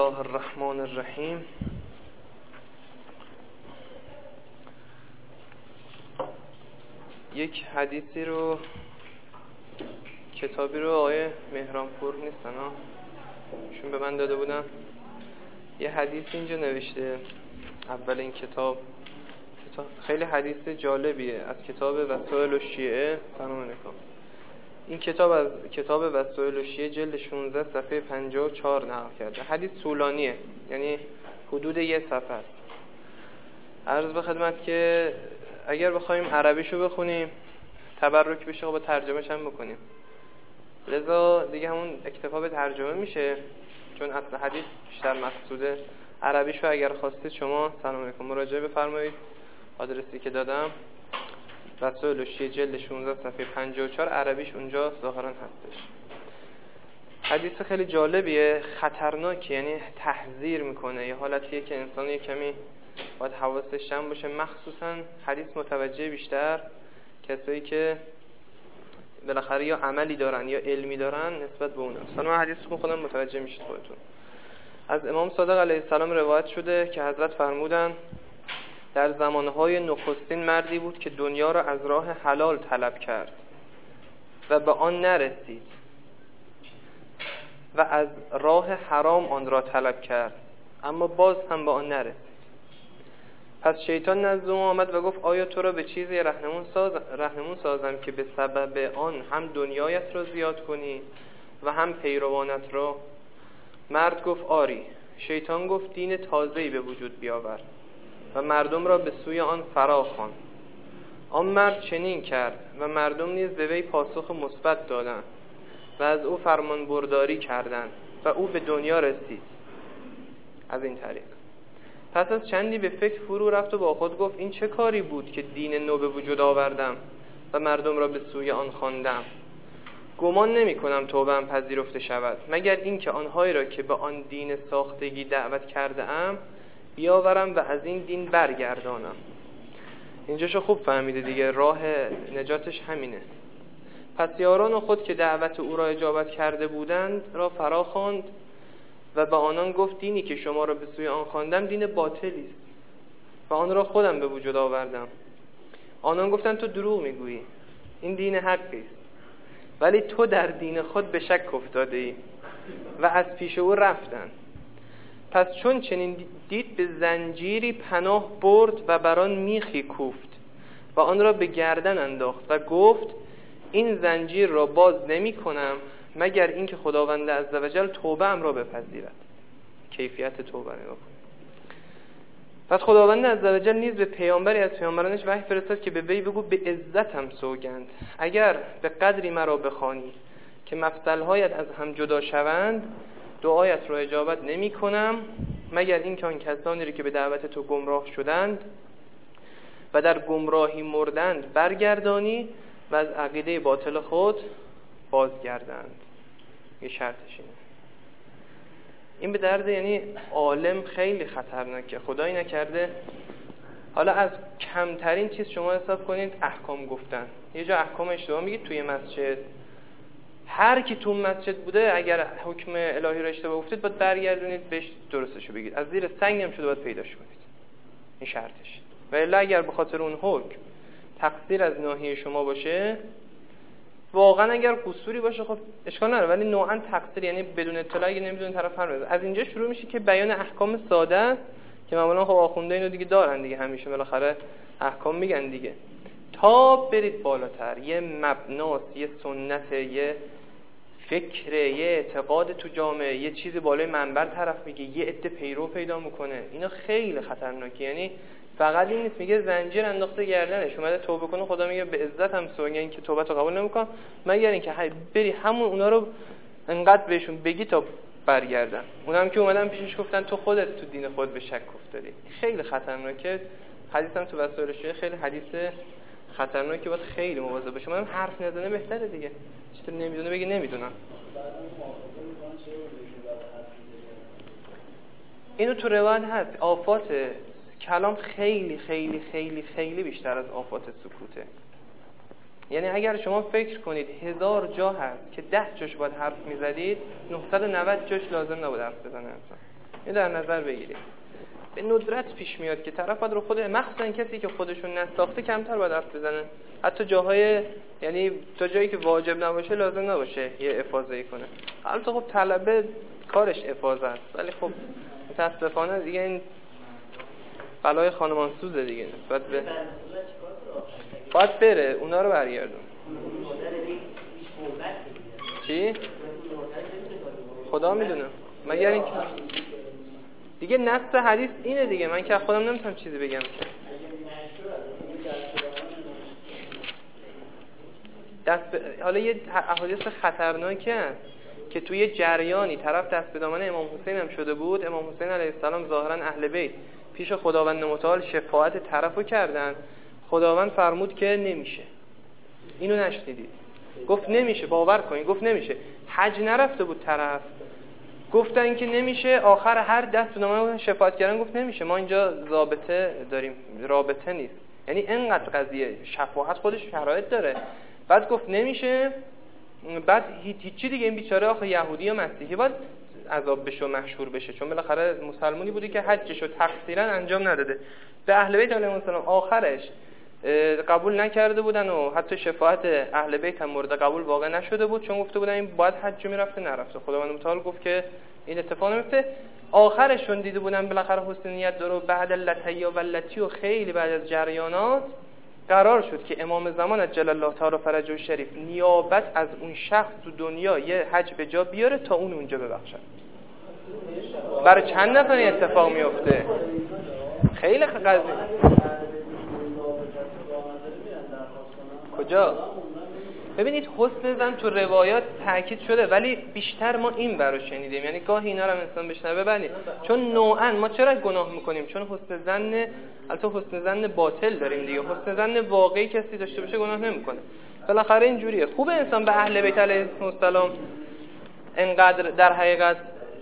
الله الرحمن الرحیم. یک حدیثی رو، کتابی رو آقای مهرانپور نیستن شون به من داده بودن. یه حدیث اینجا نوشته اول این کتاب خیلی حدیث جالبیه، از کتاب وسائل الشیعه. سلام علیکم. این کتاب از کتاب وسائل الشیعه جلد 16 صفحه 54 نقل کرده. حدیث طولانیه، یعنی حدود یه صفحه است. عرض به خدمت که اگر بخوایم عربیشو بخونیم تبرک بشه با ترجمهش هم بکنیم، لذا دیگه همون اکتفا به ترجمه میشه، چون اصل حدیث بیشتر مقصوده. عربیشو اگر خواستید شما سلام علیکم مراجعه بفرمایید، آدرسی که دادم وسائل الشیعه جلد 16 صفحه 54 عربیش اونجا ظاهرا هستش. حدیث خیلی جالبیه، خطرناکه، یعنی تحذیر میکنه. یه حالتیه که انسان یه کمی باید حواسش جمع باشه، مخصوصا حدیث متوجه بیشتر کسایی که بالاخره یا عملی دارن یا علمی دارن نسبت به اون. مثلا من حدیث خودم متوجه میشید خودتون. از امام صادق علیه السلام روایت شده که حضرت فرمودن در زمانهای نخستین مردی بود که دنیا را از راه حلال طلب کرد و به آن نرسید و از راه حرام آن را طلب کرد اما باز هم به آن نرسید. پس شیطان نزد او آمد و گفت آیا تو را به چیزی رهنمون سازم که به سبب آن هم دنیایت را زیاد کنی و هم پیروانت را؟ مرد گفت آری. شیطان گفت دین تازه‌ای به وجود بیاور و مردم را به سوی آن فراخوان. آن مرد چنین کرد و مردم نیز به وی پاسخ مثبت دادند و از او فرمان برداری کردند و او به دنیا رسید از این طریق. پس از چندی به فکر فرو رفت و با خود گفت این چه کاری بود که دین نو به وجود آوردم و مردم را به سوی آن خواندم؟ گمان نمی کنم توبه‌ام پذیرفته شود مگر اینکه آنهایی را که به آن دین ساختگی دعوت کرده ام بیاورم و از این دین برگردانم. اینجاشو خوب فهمیده دیگه، راه نجاتش همینه. پس یاران خود که دعوت او را اجابت کرده بودند را فرا خواند و به آنان گفت دینی که شما را به سوی آن خواندم دین باطلی است و آن را خودم به وجود آوردم. آنان گفتند تو دروغ میگویی، این دین حقی است، ولی تو در دین خود به شک افتاده ای. و از پیش او رفتند. پس چون چنین دید به زنجیری پناه برد و بر آن میخی کوفت و آن را به گردن انداخت و گفت این زنجیر را باز نمی کنم مگر اینکه خداوند عزوجل توبه ام را بپذیرد. کیفیت توبه نگاه کن. پس خداوند عزوجل نیز به پیامبری از پیامبرانش وحی فرستاد که به وی بگو به عزتم سوگند اگر به قدری مرا بخوانی که مفصل‌هایت از هم جدا شوند دعایت را اجابت نمی کنم مگر اینکه آن کسانی که به دعوت تو گمراه شدند و در گمراهی مردند برگردانی و از عقیده باطل خود بازگردند. یه شرطش اینه. این به درد یعنی عالم خیلی خطرناکه. خدایی نکرده حالا از کمترین چیز شما حساب کنید احکام گفتن. یه جا احکام اشتباه میگید توی مسجد، هر کی تو مسجد بوده اگر حکم الهی را اشتباه گفتید باید برگردونید بهش درستشو بگید. از زیر سنگ هم شده باید پیداش کنید. این شرطش. و الا اگر به خاطر اون حکم تقصیر از ناحیه شما باشه، واقعا اگر قصوری باشه خب اشکال نداره، ولی نوعا تقصیر یعنی بدون اطلاع اگه نمیدونه طرف حرف بزنه. از اینجا شروع میشه که بیان احکام ساده است که معمولا خب آخونده اینو دیگه دارن دیگه، همیشه بالاخره احکام میگن دیگه، تا برید بالاتر. یه مبناست، یه سنت، یه فکر، یه اعتقاد تو جامعه، یه چیزی بالای منبر طرف میگه، یه عده پیرو پیدا میکنه. اینا خیلی خطرناکه. یعنی فقط این نیست میگه زنجیر انداخته گردنش اومده توبه کنه، خدا میگه به عزتم سوگند که توبه تو قبول نمیکنم مگر اینکه بری همون اونا رو انقدر بهشون بگی تا برگردن. اونم که اومدن پیشش گفتن تو خودت تو دین خود به شک افتادی. خیلی خطرناکه. حدیثم تو وسائل الشیعه خیلی حدیث خطرناکه، باید خیلی مواظب باشم. من حرف نزنه بهتره دیگه. چطور نمیدونه بگی نمیدونم. اینو تو روایت هست. آفات کلام خیلی خیلی خیلی خیلی بیشتر از آفات سکوته. یعنی اگر شما فکر کنید 1000 جا هست که 10 جاش باید حرف میزدید، 990 جاش لازم نبود حرف بزنه اصلا. این در نظر بگیرید. به ندرت پیش میاد که طرف باید رو خود، مخصوصا کسی که خودشون نساخته، کمتر باید حرف بزنه. حتی جاهای، یعنی تا جایی که واجب نباشه لازم نباشه یه افاضه‌ای کنه. البته خب طلبه کارش افاضه است، ولی خب متاسفانه دیگه این بلای خانمانسوزه دیگه نسبت به باید بره اونا رو برگردون. چی؟ خدا میدونه. مگر اینکه دیگه نص حدیث اینه دیگه، من که خودم نمیتونم چیزی بگم. حالا یه احادیث خطرناکی هست که توی جریانی طرف دست به دامن امام حسین هم شده بود. امام حسین علیه السلام ظاهرا اهل بیت پیش خداوند متعال شفاعت طرفو کردن. خداوند فرمود که نمیشه. اینو نشنیدید؟ گفت نمیشه، باور کنید گفت نمیشه. حج نرفته بود طرف، گفتن که نمیشه. آخر هر دست به دامن شفاعت کردن گفت نمیشه، ما اینجا ضابطه داریم، رابطه نیست. یعنی اینقدر قضیه شفاعت خودش شرایط داره. بعد گفت نمیشه. بعد هیچی دیگه، این بیچاره آخه یهودی یا مسیحی باید عذاب بشه و محشور بشه، چون بالاخره مسلمانی بودی که حجشو تقصیرا انجام نداده. به اهل بیت علیهم السلام آخرش قبول نکرده بودن و حتی شفاعت اهل بیت هم مورد قبول واقع نشده بود، چون گفته بودن این باید حج میرفته نرفته. خداوند متعال گفت که این اتفاق نمیفته. آخرشون دیده بودن بالاخره حسن نیت داره. بعد اللتیا و اللتی و خیلی بعد از جریانات قرار شد که امام زمان عجل الله تعالی فرجه شریف نیابت از اون شخص تو دنیا یه حج به جا بیاره تا اون اونجا ببخشد. برای چند نفر این اتفاق میفته؟ خیلی قضیه. کجا؟ ببینید حسن زن تو روایات تاکید شده، ولی بیشتر ما این برو شنیدیم. یعنی گاهی اینا رو انسان بشنوه ببینید، چون نوعا ما چرا گناه میکنیم؟ چون حسن زن، البته حسن زن باطل داریم دیگه. حسن زن واقعی کسی داشته باشه گناه نمیکنه. بالاخره اینجوریه. خوبه انسان به اهل بیت علیهم السلام انقدر در حقیقت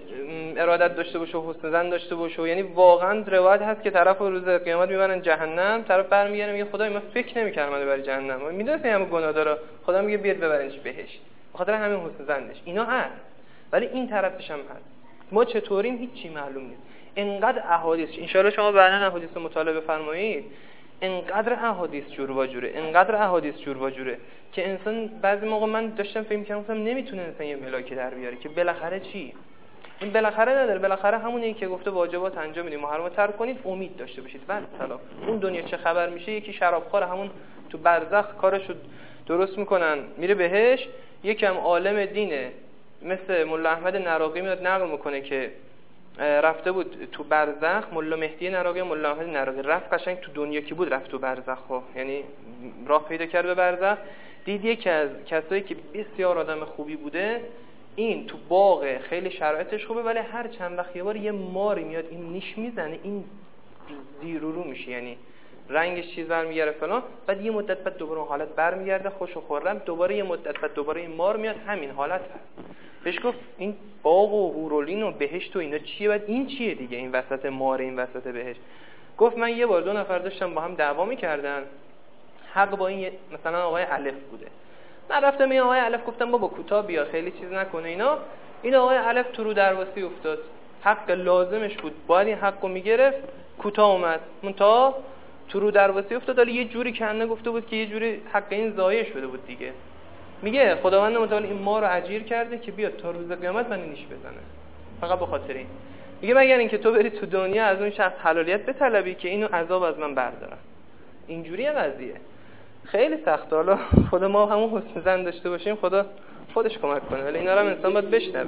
ارادت داشته باشه و حسن زن داشته باشه. یعنی واقعا روایت هست که طرف روز قیامت میبرن جهنم، طرف برمیگره میگه خدای من فکر نمی‌کردم منو ببری جهنم، من میدونستم همه گناه داره، خدا میگه بیاد ببرنش بهشت. بخاطر همین حسن زنش اینا هست، ولی این طرفش هم هست. ما چطوریم هیچی معلوم نیست. انقدر احادیث، ان شاء الله شما بعداً احادیث مطالعه بفرمایید، انقدر احادیث جور و جوره، انقدر احادیث جور و جوره که انسان بعضی موقع من داشتم فکر می‌کردم گفتم نمیتونه انسان یه ملاکی در بیاره که بالاخره چی؟ این بالاخره نداره. بالاخره همونی که گفته واجبات انجام میدید، محرمات ترک کنید، امید داشته باشید. بعد سلام اون دنیا چه خبر میشه؟ یکی شرابخوره همون تو برزخ کارشو درست میکنن میره بهش. یکم عالم دینه مثل ملا احمد نراقی میاد نقل میکنه که رفته بود تو برزخ. ملا مهدی نراقی، ملا احمد نراقی رفت قشنگ تو دنیا کی بود رفت تو برزخ، یعنی راه پیدا کرد به برزخ. دید یکی از کسایی که بسیار آدم خوبی بوده، این تو باغ خیلی شرایطش خوبه، ولی هر چند وقت یه بار یه ماری میاد این نیش میزنه، این زیرورو میشه، یعنی رنگش چیز برمیگره فلان. بعد یه مدت بعد دوباره اون حالت برمیگرده خوش و خرم، دوباره یه مدت بعد دوباره این مار میاد، همین حالت هست. بهش گفت این باغ و هورولین و بهشت و اینا چیه؟ بعد این چیه دیگه؟ این وسط مار، این وسط بهشت. گفت من یه بار دو نفر داشتم با هم دعوا میکردن، حق با این مثلا آقای الف بوده. من رفتم این آقای الف گفتم بابا کوتاه بیا خیلی چیز نکنه اینا. این آقای الف تو رو درواسی افتاد، حق لازمش بود باید این حقو میگرفت، کوتاه اومد منتها تو رو درواسی افتاد. ولی یه جوری کنه گفته بود که یه جوری حق این ضایع شده بود دیگه. میگه خداوند متعال این ما رو اجیر کرده که بیاد تا روز قیامت من نیش بزنه، فقط به خاطر این. میگه مگر اینکه تو بری تو دنیا از اون شخص حلالیت بطلبی که اینو عذاب از من بردارن. اینجوریه قضیه. خیلی سخته. حالا خدا ما همون حسن زن داشته باشیم خدا خودش کمک کنه، ولی اینا رو هم انسان باید بشنوه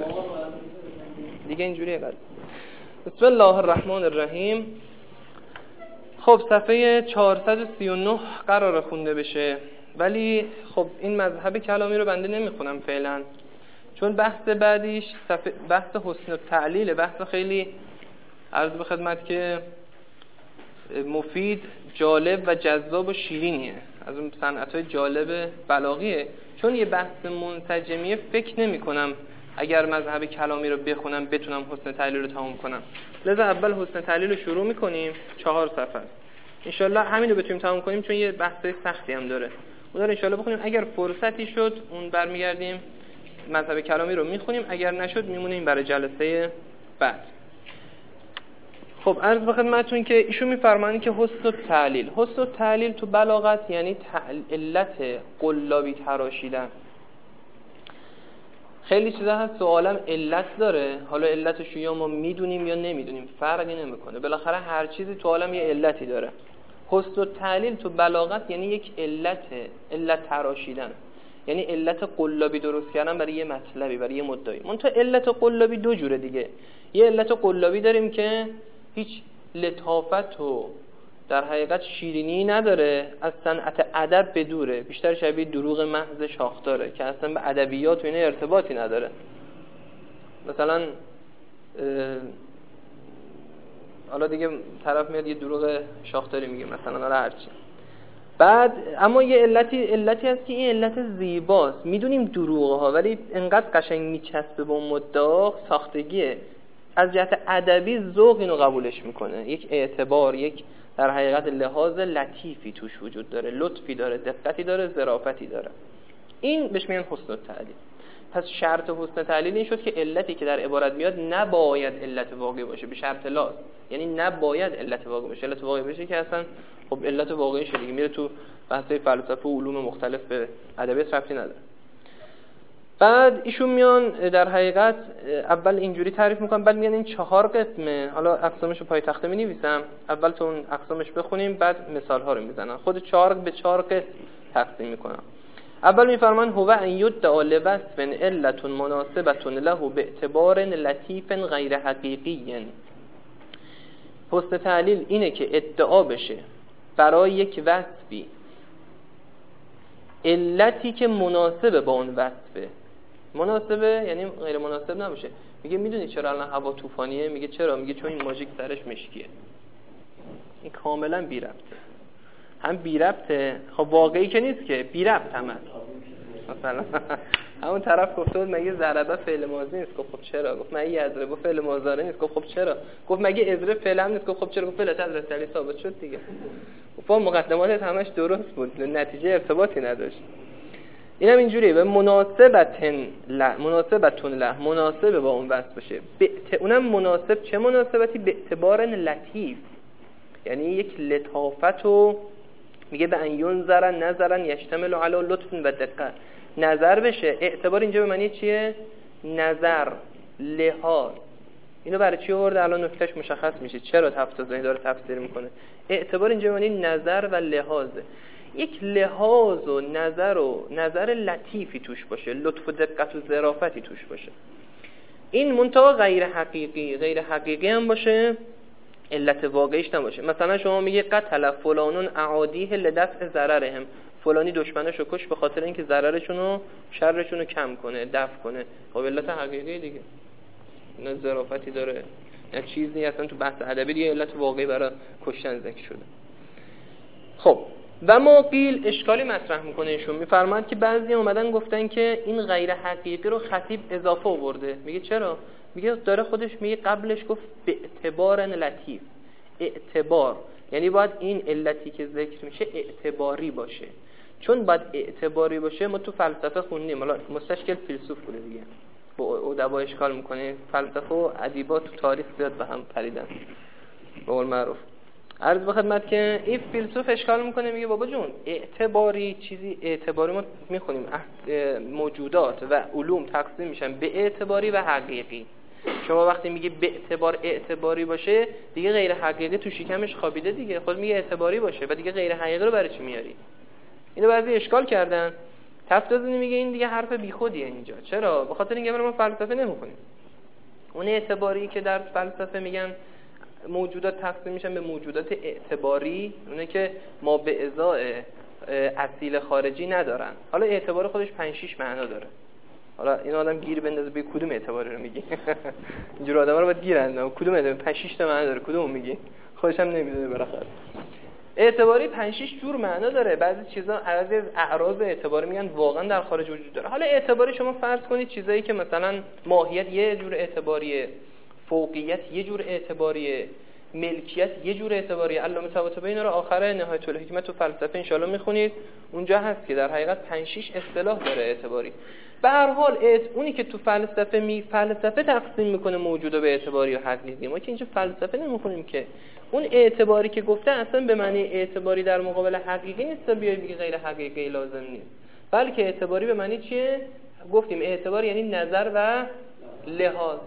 دیگه. اینجوریه قضیه. بسم الله الرحمن الرحیم. خب صفحه 439 قراره خونده بشه، ولی خب این مذهب کلامی رو بنده نمیخونم فعلا، چون بحث بعدیش بحث حسن التعلیل، بحث خیلی عرض به خدمت که مفید، جالب و جذاب و شیرینیه، از اون صنعت‌های جالب بلاغیه. چون یه بحث منسجمیه فکر نمی‌کنم اگر مذهب کلامی رو بخونم بتونم حسن تعلیل رو تمام کنم. لذا اول حسن تعلیل رو شروع می‌کنیم، 4 صفحه. انشالله همین رو بتونیم تمام کنیم، چون یه بحث سختی هم داره. اون رو انشالله بخونیم. اگر فرصتی شد اون برمیگردیم مذهب کلامی رو می‌خونیم، اگر نشد میمونیم برای جلسه بعد. خب عرض به خدمتتون که ایشون میفرمایند که حسن التعلیل، حسن التعلیل تو بلاغت یعنی علت قلابی تراشیدن. خیلی چیزا هست تو عالم علت داره، حالا علتش یا ما میدونیم یا نمیدونیم فرقی نمیکنه، بالاخره هر چیزی تو عالم یه علتی داره. حسن التعلیل تو بلاغت یعنی یک علت تراشیدن، یعنی علت قلابی درست کردن برای یه مطلبی، برای یه مدعی. منتها علت قلابی دو جوره دیگه. یه علت قلابی داریم که هیچ لطافت و در حقیقت شیرینی نداره، از صنعت ادب بدوره، بیشتر شبیه دروغ محض شاخداره که اصلا به ادبیات و اینا ارتباطی نداره. مثلا حالا دیگه طرف میاد یه دروغ شاخداری میگه مثلا، حالا هرچی. بعد اما یه علتی هست که این علت زیباست، میدونیم دروغ ها، ولی انقدر قشنگ میچسبه به اون مدعا، ساختگیه، از جهت ادبی ذوق اینو قبولش میکنه، یک اعتبار، یک در حقیقت لحاظ لطیفی توش وجود داره، لطفی داره، دقتی داره، ظرافتی داره. این بهش میگن حسن التعلیل. پس شرط حسن تعلیل این شد که علتی که در عبارت میاد نباید علت واقعی باشه، به شرط لاز، یعنی نباید علت واقعی باشه. علت واقعی باشه که اصلا خب علت واقعی شده دیگه، میره تو بحث‌های فلسفه و علوم مختلف، به ادبیات ربطی نداره. بعد ایشون میان در حقیقت اول اینجوری تعریف میکنن، بعد میگن این 4 قسمه، حالا اقسامش رو پای تخته می‌نویسم، اول تو اون اقسامش بخونیم بعد مثال‌ها رو میزنن. خود 4 به 4 قسم تقسیم میکنن. اول میفرمان هو ان یدعا لوصف علت مناسبه له باعتبار لطیف غیر حقیقی. حسن تعلیل اینه که ادعا بشه برای یک وصفی علتی که مناسبه با اون وصفه. مناسبه یعنی غیر مناسب نباشه. میگه میدونی چرا الان هوا طوفانیه؟ میگه چرا؟ میگه چون این ماژیک سرش مشکیه. این کاملا بی ربطه. هم بی ربطه، خب واقعی که نیست که، بی ربط هم هست. مثلا همون طرف گفته بود مگه ضربه فعل ماضی نیست؟ خب چرا؟ گفت مگه یضرب فعل ماضی نیست؟ خب چرا؟ گفت مگه ازره فعل هم نیست؟ خب چرا؟ گفت فعل حضرت علی ثابت شد دیگه. خب مقدماتت همش درست بود، نتیجه ارتباطی نداشت. اینم اینجوریه، به مناسبتن له مناسب با اون وصف باشه. اونم مناسب، چه مناسبتی؟ به اعتبار لطیف، یعنی یک لطافت و میگه به ان ینظر نظرا یشتمل علی لطف و دقت، نظر بشه. اعتبار اینجا به معنی چیه؟ نظر، لحاظ. اینو برای چی آورده؟ الان نکتهش مشخص میشه چرا تفسیر داره تفسیر میکنه. اعتبار اینجا به معنی نظر و لحاظه، یک لحاظ و نظر لطیفی توش باشه، لطف و دقت و ظرافتی توش باشه. این منتها غیر حقیقی هم باشه، علت واقعیش نباشه. مثلا شما میگه قتل فلانون اعادیه لدفع ضررهم، فلانی دشمنشو کش به خاطر اینکه ضررشونو، شرشونو کم کنه، دفع کنه. خب علت حقیقی دیگه، نه ظرافتی داره نه چیزی، اصلا تو بحث ادبی دیگه علت واقعی برای کشتن ذکر شده. خب و ما قیل اشکالی مطرح میکنه ایشون، میفرماد که بعضی اومدن گفتن که این غیر حقیقی رو خطیب اضافه آورده. میگه چرا؟ میگه داره خودش میگه قبلش گفت به اعتبار لطیف، اعتبار یعنی باید این علتی که ذکر میشه اعتباری باشه. چون باید اعتباری باشه، ما تو فلسفه خوندیم، حالا مستشکل فیلسوف بوده دیگه، با ادبا اشکال میکنه، فلسفه و ادیبا تو تاریخ زیاد به هم پریدن به قول معروف. عرض به خدمت که این فیلسوف اشکال میکنه، میگه بابا جون اعتباری چیزی، اعتباری ما میخونیم موجودات و علوم تقسیم میشن به اعتباری و حقیقی. شما وقتی میگی به اعتبار اعتباری باشه، دیگه غیر حقیقی تو شکمش خوابیده دیگه، خود میگه اعتباری باشه و دیگه غیر حقیقی رو برای چی میاری؟ اینو بعضی اشکال کردن. تفتازی میگه این دیگه حرف بیخودیه اینجا. چرا؟ به خاطر اینکه ما فلسفه نمیخونیم. اون اعتباری که در فلسفه میگن موجودات تقسیم میشن به موجودات اعتباری، اونه که ما به ازای اصیل خارجی ندارن. حالا اعتبار خودش 5-6 معنا داره. حالا این آدم گیر بندازه به کدوم اعتباری رو میگی؟ اینجور آدما رو باید گیرن، کدوم اعتبار 5-6 تا معنا داره، کدوم میگی؟ خودش هم نمیدونه بالاخره. اعتباری 5-6 جور معنا داره. بعضی چیزا از اعراض اعتباری میگن واقعا در خارج وجود داره. حالا اعتباری شما فرض کنید چیزایی که مثلا ماهیت یه جور اعتباریه، فوقیت یه جور اعتباریه، ملکیت یه جور اعتباری. علامه طباطبایی اینا رو آخر نهایت الحکمت تو فلسفه ان شاءالله میخونید، اونجا هست که در حقیقت 5-6 اصطلاح داره اعتباری. به هر حال اونی که تو فلسفه تقسیم میکنه موجودا به اعتباری و حقیقی، ما که اینجا فلسفه نمیخونیم که. اون اعتباری که گفته اصلا به معنی اعتباری در مقابل حقیقی نیست، بیای بگی غیر حقیقی لازم نیست، بلکه اعتباری به معنی چیه؟ گفتیم اعتبار یعنی نظر و لحاظ.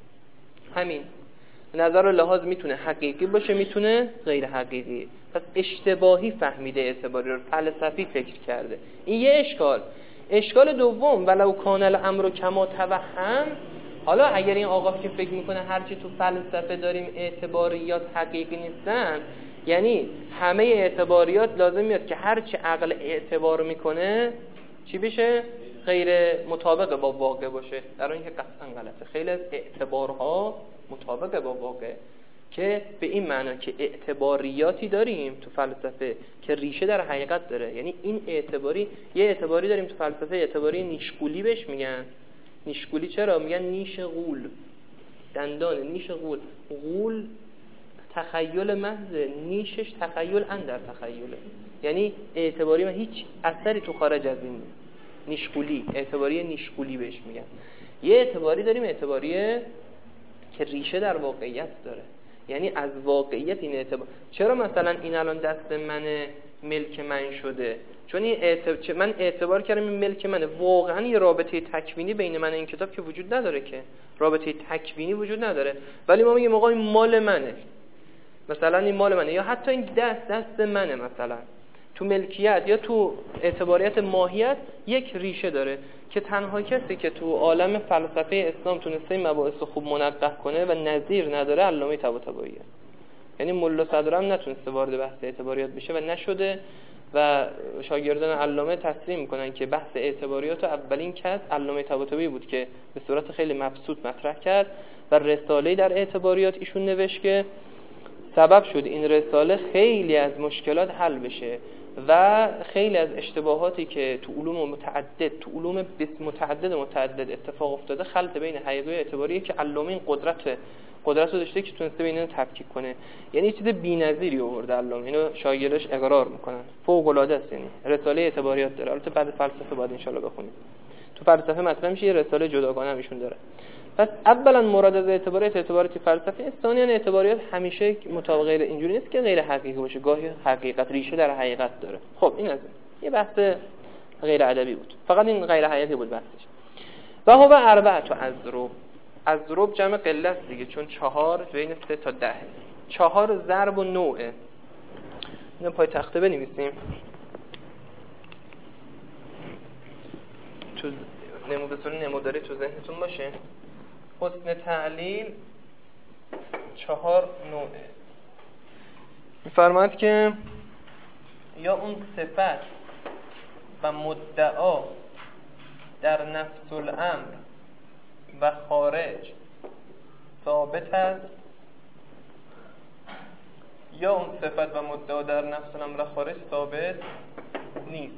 همین نظر و لحاظ میتونه حقیقی باشه، میتونه غیر حقیقی. پس اشتباهی فهمیده اعتباری رو، فلسفی فکر کرده. این یه اشکال. اشکال دوم، ولو کان الامر کما توهم، حالا اگر این آقا که فکر میکنه هرچی تو فلسفه داریم اعتباریات حقیقی نیستن، یعنی همه اعتباریات لازم میاد که هرچی عقل اعتبار میکنه چی بشه؟ غیر مطابق با واقع باشه، در این که قطعا غلطه. خیلی از اعتبارها مطابق با واقع، که به این معنی که اعتباریاتی داریم تو فلسفه که ریشه در حقیقت داره. یعنی این اعتباری، یه اعتباری داریم تو فلسفه، اعتباری نیشگولی بهش میگن. نیشگولی چرا میگن؟ نیش غول، دندان نیش غول. غول تخیل محض، نیشش تخیل اندر تخیله. یعنی اعتباری و هیچ اثری تو خارج از این نیست. نیشگولی، اعتباری نیشگولی بهش میگن. یه اعتباری داریم، اعتباری که ریشه در واقعیت داره، یعنی از واقعیت این اعتبار. چرا مثلا این الان دست منه، ملک من شده؟ چون من اعتبار کردم این ملک منه. واقعا یه رابطه تکوینی بین من و این کتاب که وجود نداره، که رابطه تکوینی وجود نداره، ولی ما میگیم آقا این مال منه، مثلا این مال منه، یا حتی این دست منه. مثلا تو ملکیت یا تو اعتباریت ماهیت یک ریشه داره که تنها کسی که تو عالم فلسفه اسلام تونسته این مباحث خوب منقح کنه و نظیر نداره علامه طباطباییه. یعنی ملا صدرم نتونسته وارد بحث اعتباریات بشه و نشده، و شاگردان علامه تسلیم میکنن که بحث اعتباریات اولین کس علامه طباطبایی بود که به صورت خیلی مبسوط مطرح کرد و رساله‌ای در اعتباریات ایشون نوشت که سبب شد این رساله خیلی از مشکلات حل بشه و خیلی از اشتباهاتی که تو علوم متعدد اتفاق افتاده خلط بین حقیقی و اعتباریه که علامه این قدرت رو داشته که تونسته بین اینو تفکیک کنه. یعنی چیز بی‌نظیری آورده علامه، اینو شاگرداش اقرار میکنن، فوق العاده است. یعنی رساله اعتباریات داره، البته بعد فلسفه باید ان شاء الله بخونیم. تو فلسفه مثلا میشه یه رساله جداگانه هم ایشون داره. پس اولا مراد از اعتباریات فلسفی است. ثانیاً اعتباریات همیشه مطابق غیر اینجوری نیست که غیر حقیقی باشه، گاهی حقیقت ریشه در حقیقت داره. خب این از یه بحث غیر ادبی بود، فقط این غیر حقیقی بود بحثش. و هو اربعه اضرب جمع قله است دیگه، چون 4 بین 3 تا 10. 4 ضرب و نوعه. اینو پای تخته بنویسیم تو به صورت نموداری تو ذهنتون باشه. حسن تعلیل 4 نوعه. می‌فرماید که یا اون صفت و مدعا در نفس الامر و خارج ثابت است، یا اون صفت و مدعا در نفس الامر و خارج ثابت نیست.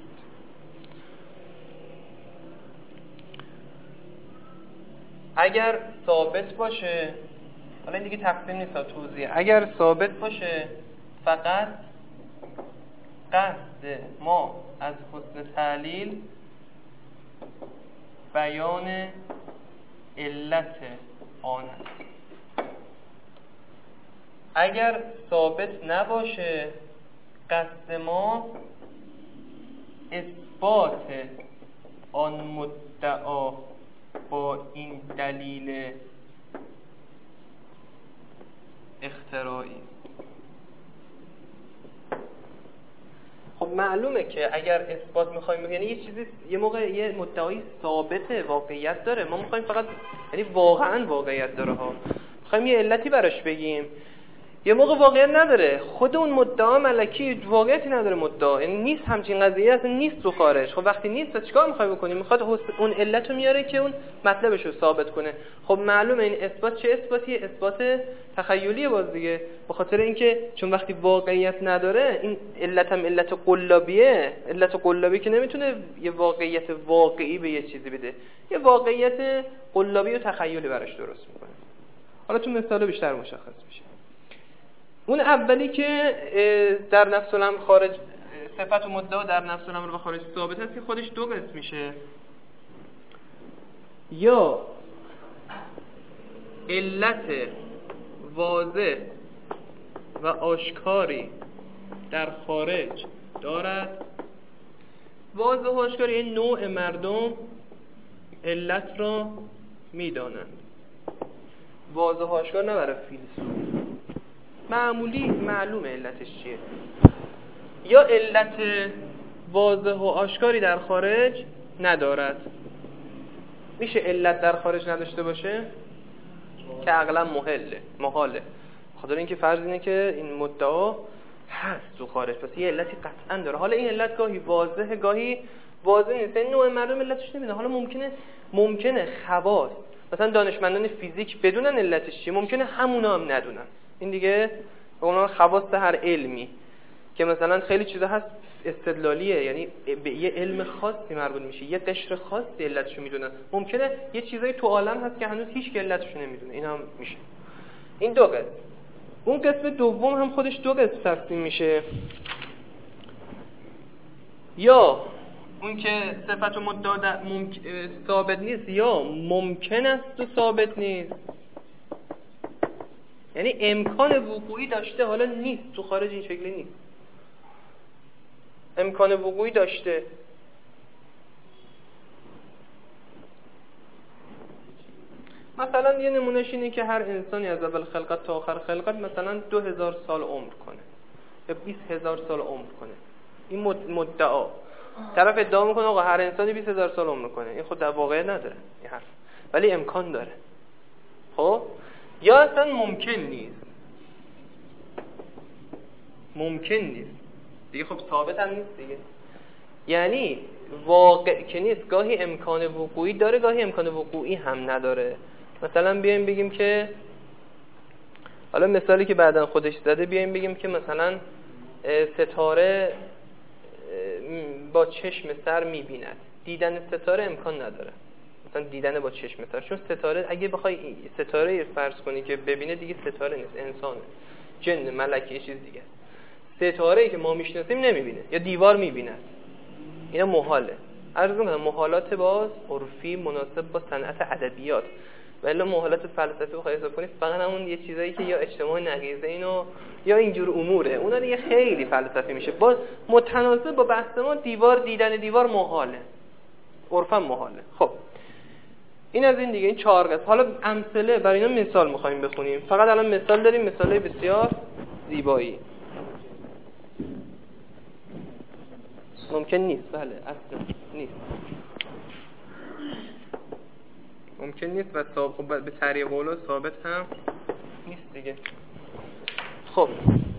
اگر ثابت باشه، حالا این دیگه تقسیم نیست، توضیح. اگر ثابت باشه فقط قصد ما از حسن تعلیل بیان علت آن است. اگر ثابت نباشه قصد ما اثبات آن مدعا با این دلیل اختراعی. خب معلومه که اگر اثبات میخوایم، یعنی یه چیزی یه موقع یه مدعای ثابته، واقعیت داره، ما میخوایم فقط، یعنی واقعا واقعیت داره ها، میخوایم یه علتی براش بگیم. یه موقع واقعیت نداره، خود اون مدعا ملکی واقعیتی نداره، مدعا یعنی نیست، همچین قضیه اصلا نیست تو خارج. خب وقتی نیست چیکار میخوای بکنی؟ میخواد اون علت رو میاره که اون مطلبش رو ثابت کنه. خب معلومه این اثبات چه اثباتیه؟ اثبات تخیلیه باز دیگه، به خاطر اینکه چون وقتی واقعیت نداره، این علت هم علت قلابیه. علت قلابی که نمیتونه یه واقعیت واقعی به یه چیزی بده، یه واقعیت قلابی و تخیلی براش درست میکنه. حالا تو مثال بیشتر مشخص میشه. اون اولی که در نفس الامر خارج، صفت و مدعا در نفس الامر و خارج ثابت هست که خودش دو قسم میشه. یا علت واضح و آشکاری در خارج دارد. واضح و آشکاری این نوع مردم علت را میدانند. واضح و آشکار نه برای فیلسوف، معمولی معلومه علتش چیه. یا علت واضح و آشکاری در خارج ندارد. میشه علت در خارج نداشته باشه که عقلا محاله. خاطر اینکه فرض اینه که این مدعا هست تو خارج، پس یه علتی قطعا داره. حالا این علت گاهی واضحه گاهی واضح نیست، این نوع مردم علتش نمیدونه. حالا ممکنه خواص مثلا دانشمندان فیزیک بدونن علتش چیه، ممکنه همونا هم ندونن. این دیگه به عنوان خواص هر علمی که مثلا خیلی چیزا هست استدلالیه، یعنی به یه علم خاصی مربوط میشه، یه قشر خاصی علتشو میدونن. ممکنه یه چیزایی تو عالم هست که هنوز هیچ کی علتشو نمیدونه، این هم میشه. این دو قسم. اون قسم دوم هم خودش دو قسم تقسیم میشه. یا اون که صفت و مدعا ثابت نیست، یا ممکن است و ثابت نیست، یعنی امکان وقوعی داشته حالا نیست، تو خارج این شکلی نیست، امکان وقوعی داشته. مثلا یه نمونهش اینه که هر انسانی از اول خلقت تا آخر خلقت مثلا 2000 سال عمر کنه یا 20000 سال عمر کنه. این مدعا طرف ادعا میکنه آقا هر انسانی 20000 سال عمر کنه. این خود در واقع نداره این حرف، ولی امکان داره. خب یا اصلا ممکن نیست دیگه. خب ثابت هم نیست دیگه، یعنی واقع که نیست. گاهی امکان وقوعی داره، گاهی امکان وقوعی هم نداره. مثلا بیایم بگیم که، حالا مثالی که بعداً خودش زده، بیایم بگیم که مثلا ستاره با چشم سر میبیند. دیدن ستاره امکان نداره، مثلا دیدن با چشم سر، چون ستاره اگه بخوای ستاره فرض کنی که ببینه دیگه ستاره نیست، انسانه، جن، ملک، یه چیز دیگه. ستاره‌ای که ما میشناسیم نمیبینه یا دیوار میبیند. اینا محاله. عرض می‌کنم محالات باز عرفی مناسب با صنعت ادبیات، ولی محالات فلسفی بخوای حساب کنی فقط همون یه چیزایی که یا اجتماع نقیضه اینو یا اینجور اموره، اونا دیگه خیلی فلسفی میشه. باز متناسب با بحث ما دیدن دیوار محاله، عرفا محاله. خب این از این دیگه، این 4 قسم. حالا امثله برای اینا مثال می‌خوایم بخونیم. فقط الان مثال داریم، مثالای بسیار زیبایی. ممکن نیست، بله اصلا نیست، ممکن نیست و ثابت به طریق قول ثابت هم نیست دیگه. خب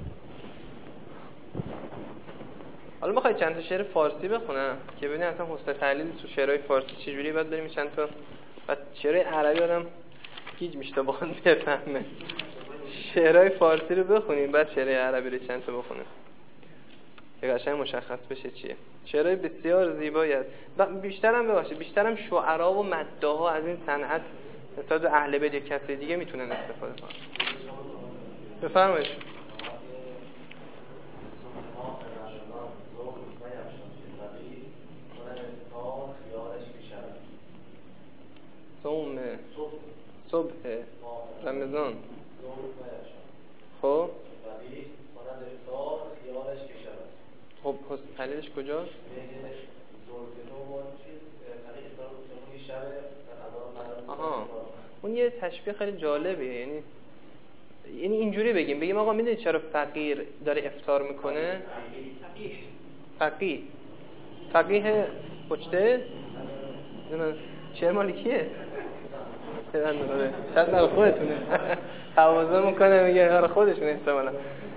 حالا میخوای چند تا شعر فارسی بخونم که ببینید اصلا حسن تحلیل تو شعرهای فارسی چجوری، بعد بریم چند تا بعد شعرهای عربی آدم گیج میشه تا باهاش بفهمه. شعرهای فارسی رو بخونیم بعد شعرهای عربی رو چند تا بخونیم که قشنگ مشخص بشه چیه. شعرهای بسیار زیبایی است. بیشترم شعرا و مداحا از این صنعت مثلا اهل بیت کسی دیگه میتونن استفاده کنن. بفرمایید. صبح رمضان. خب خب حسن تحلیلش کجاست؟ آها اون یه تشبیه خیلی جالبه. یعنی اینجوری بگیم آقا میدونید چرا فقیر داره افطار میکنه؟ فقیه پشته شعر مالی کیه؟ شاید مال خودتونه. حوازه میکنه میگه آره خودشونه احتمالا.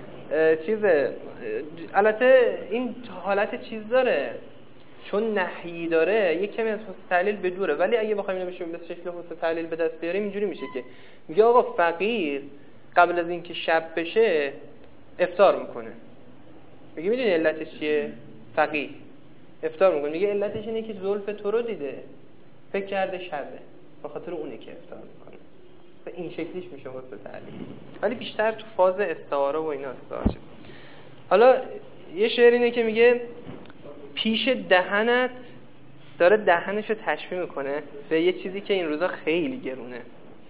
البته این حالت چیز داره، چون نحیی داره یک کمی از حسن تحلیل بدوره، ولی اگه بخوایم اینو به شکل حسن تحلیل به دست بیاریم اینجوری میشه که میگه آقا فقیر قبل از اینکه شب بشه افطار میکنه. میگه میدونی علتش چیه؟ فقیر افطار میکنه، میگه علتش اینه که زلف تو رو دیده فکر کرده شبه، به خاطر اونه که افطار میکنه. این شکلیش میشه واسه تعلیم، ولی بیشتر تو فاز استعاره و اینا استعاره. حالا یه شعر اینه که میگه پیش دهنت، داره دهنشو تشبیه میکنه به یه چیزی که این روزا خیلی گرونه.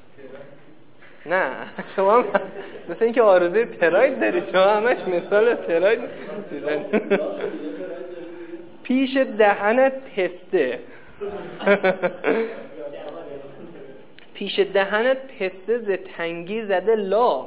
نه شما مثل اینکه آرزوی پراید دارید، شما همش مثال پراید پیش دهنت پسته پیش دهنت پسته ز تنگی زده لاف.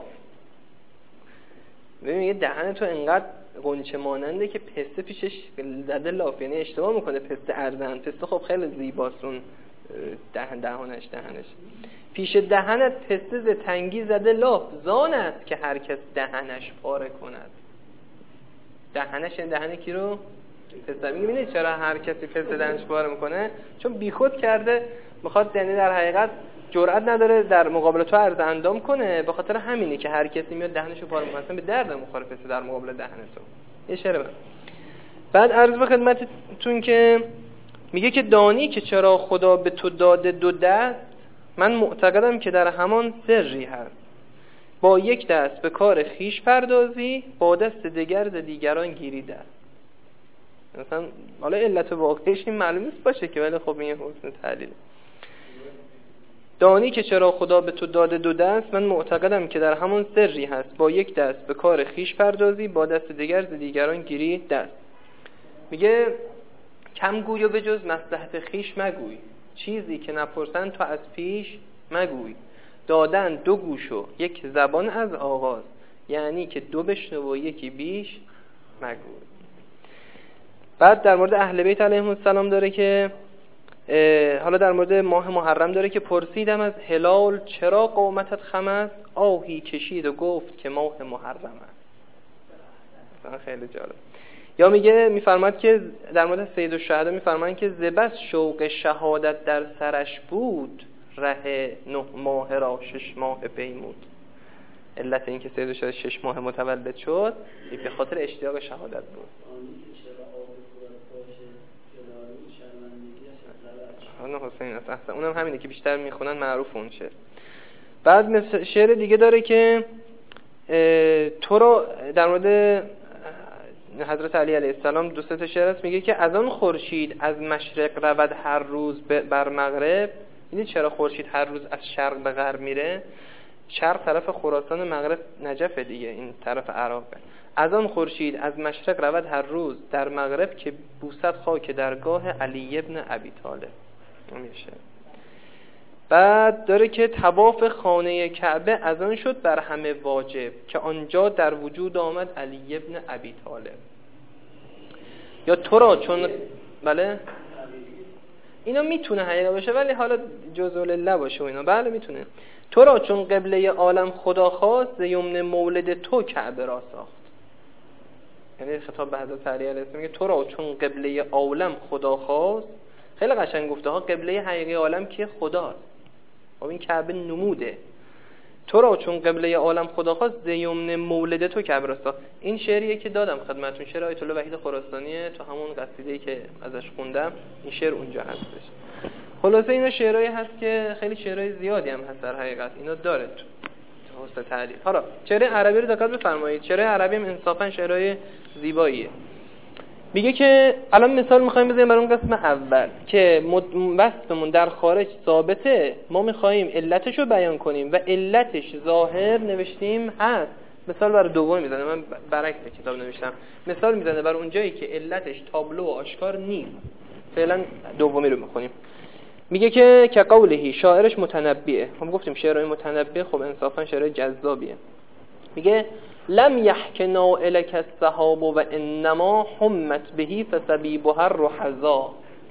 ببین یه دهنتو انقدر قنچه ماننده که پسته پیشش زده لاف، یعنی اشتباه میکنه. پسته ارزن، پسته خب خیلی زیباست اون دهنش. پیش دهنت پسته ز تنگی زده لاف، زان است که هر کس دهنش پاره کند. دهنش این دهن کی رو؟ پسته. میبینید چرا هر کسی پسته دهنش پاره میکنه؟ چون بیخود کرده، میخواد یعنی در حقیقت جرئت نداره در مقابل تو عرض اندام کنه، به خاطر همینی که هر کسی میاد دهنشو پاره میکنه، به درد نمیخوره پسته در مقابل دهن تو. یه شعر بعد عرض به خدمتتون که میگه که دانی که چرا خدا به تو داده دو دست، من معتقدم که در همان سری هست. با یک دست به کار خیش پردازی، با دست دیگر ز دیگران گیری دست. مثلا حالا علت واقعیش این معلوم نیست باشه که، ولی خب این حسن تعلیل. دانی که چرا خدا به تو داده دو دست، من معتقدم که در همان سری هست. با یک دست به کار خیش پردازی، با دست دیگر ز دیگران گیری دست. میگه کم گوی و به جز مصلحت خیش مگوی، چیزی که نپرسن تو از پیش مگوی. دادن دو گوش و یک زبان از آغاز، یعنی که دو بشنو و یکی بیش مگوی. بعد در مورد اهل بیت علیهم السلام داره که حالا در مورد ماه محرم داره که پرسیدم از هلال چرا قامتت خم است، آهی کشید و گفت که ماه محرم است. خیلی جالب. یا میفرماد که در مورد سید الشهدا میفرمایند که زبس شوق شهادت در سرش بود، ره 9 ماه را 6 ماه پیمود. علت این که سید الشهدا 6 ماه متولد شد به خاطر اشتیاق شهادت بود. اون حسین است، اونم همینه که بیشتر میخونن معروف اون شعر. بعد شعر دیگه داره که تو رو در مورد حضرت علی علیه السلام 2 تا شعر است، میگه که از آن خورشید از مشرق رود هر روز بر مغرب. یعنی چرا خورشید هر روز از شرق به غرب میره؟ شرق طرف خراسان، مغرب نجف دیگه، این طرف عراقه. از آن خورشید از مشرق رود هر روز در مغرب، که بوسد خاک درگاه علی ابن ابی طالب. میشه. بعد داره که طواف خانه کعبه از آن شد بر همه واجب، که آنجا در وجود آمد علی ابن ابی طالب. یا تو را چون بله اینا میتونه حقیقه باشه، ولی حالا جزء لله باشه و اینا. بله میتونه. تو را چون قبله عالم خدا خواست، ز یمن مولد تو کعبه را ساخت. یعنی خطاب به حضرت علی علیه السلام میگه تو را چون قبله عالم خدا خواست. خیلی قشنگ گفته ها، قبله حقیقی عالم که خداست. خب این کعبه نموده. تو را چون قبله عالم خدا خواست، ز یمن مولد تو کعبه را ساخت. این شعریه که دادم خدمتتون، شعر آیت الله وحید خراسانیه، تو همون قصیده‌ای که ازش خوندم این شعر اونجا هستش. خلاصه اینا شعرهایی هست که خیلی شعرهای زیادی هم هست در حقیقت اینا داره تو حسن تعلیل. حالا شعر عربی رو دقت بفرمایید. شعر عربی هم انصافا شعرهای زیباییه. میگه که الان مثال میخوایم بزنیم برای اون قسم اول که وصفمون در خارج ثابته، ما میخوایم علتش رو بیان کنیم و علتش ظاهر نوشتیم هست. مثال برای دوم میزنه، من برعکس کتاب نوشتم. مثال میزنه برای اون جایی که علتش تابلو و آشکار نیست. فعلا دومی رو میخونیم. میگه که قولهی شاعرش متنبیه. هم گفتیم شعرهای متنبی خب انصافا شعر جذابیه. میگه لم يحك نائلك السحاب و انما حمت بهی فسبیبها الرحزا.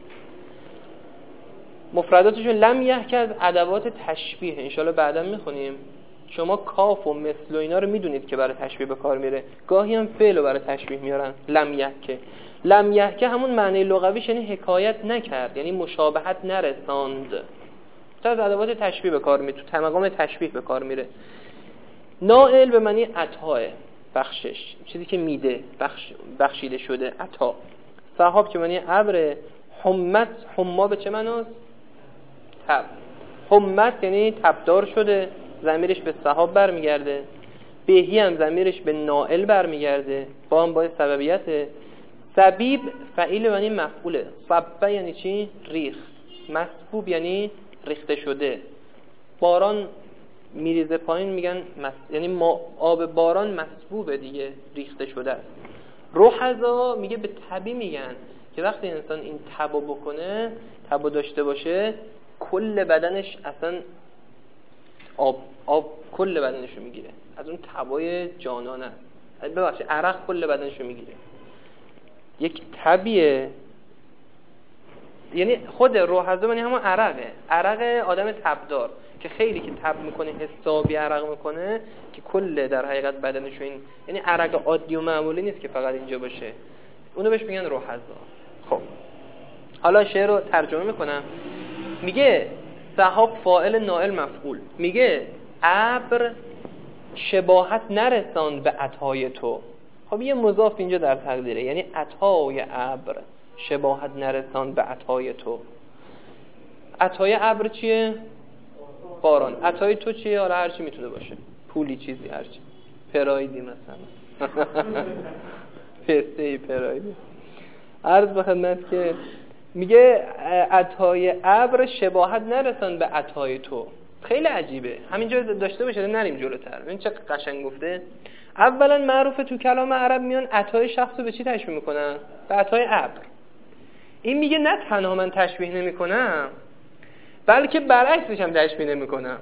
مفرداتشون لم يحك از ادوات تشبیه، انشالله بعدا میخونیم. شما کاف و مثل و اینا رو میدونید که برای تشبیه به کار میره، گاهی هم فعل رو برای تشبیه میارن. لم يحك، لم يحك همون معنی لغویش یعنی حکایت نکرد، یعنی مشابهت نرساند. تا از ادوات تشبیه به کار میره، تو مقام تشبیه به کار میره. نائل به معنی عطا، بخشش، چیزی که میده، بخشیده شده، عطا. سحاب که معنی ابر. حما به چه معناست؟ تب. حمت یعنی تبدار شده، ضمیرش به سحاب برمیگرده، بهی هم ضمیرش به نائل برمیگرده، با هم باید سببیته. سبیب فعیل یعنی مفعوله. صبه یعنی چی؟ ریخت. مسبوب یعنی ریخته شده. باران میریزه پایین میگن یعنی آب باران مسبوبه دیگه، ریخته شده است. رحضا میگه به تبی میگن که وقتی انسان این تبو بکنه، تبو داشته باشه، کل بدنش اصلا آب کل بدنشو میگیره، از اون تبای جانانه است. ببخشید عرق کل بدنشو میگیره. یک تبیه، یعنی خود رحضا یعنی همون عرق آدم تبدار که خیلی که تب میکنه حسابی عرق میکنه که کل در حقیقت بدنشو، این یعنی عرق عادی و معمولی نیست که فقط اینجا باشه، اونو بهش میگن رحضا. خب حالا شعر رو ترجمه میکنم. میگه سحاب فاعل نائل مفعول. میگه ابر شباهت نرساند به عطای تو. خب یه مضاف اینجا در تقدیره، یعنی عطای ابر شباهت نرساند به عطای تو. عطای ابر چیه؟ باران. عطای تو چیه؟ حالا هر چی میتونه باشه، پولی، چیزی، هر چی، پرایدی مثلا پسته پرایدی. عرض به خدمت که میگه عطای ابر شباهت نرساند به عطای تو. خیلی عجیبه، همینجا داشته باشه نریم جلوتر. ببین چه قشنگ گفته. اولا معروفه تو کلام عرب میان عطای شخص رو به چی تشبیه میکنن؟ به عطای ابر. این میگه نه تنها من تشبیه نمیکنم بلکه برعکسش هم تشبیه نمیکنم.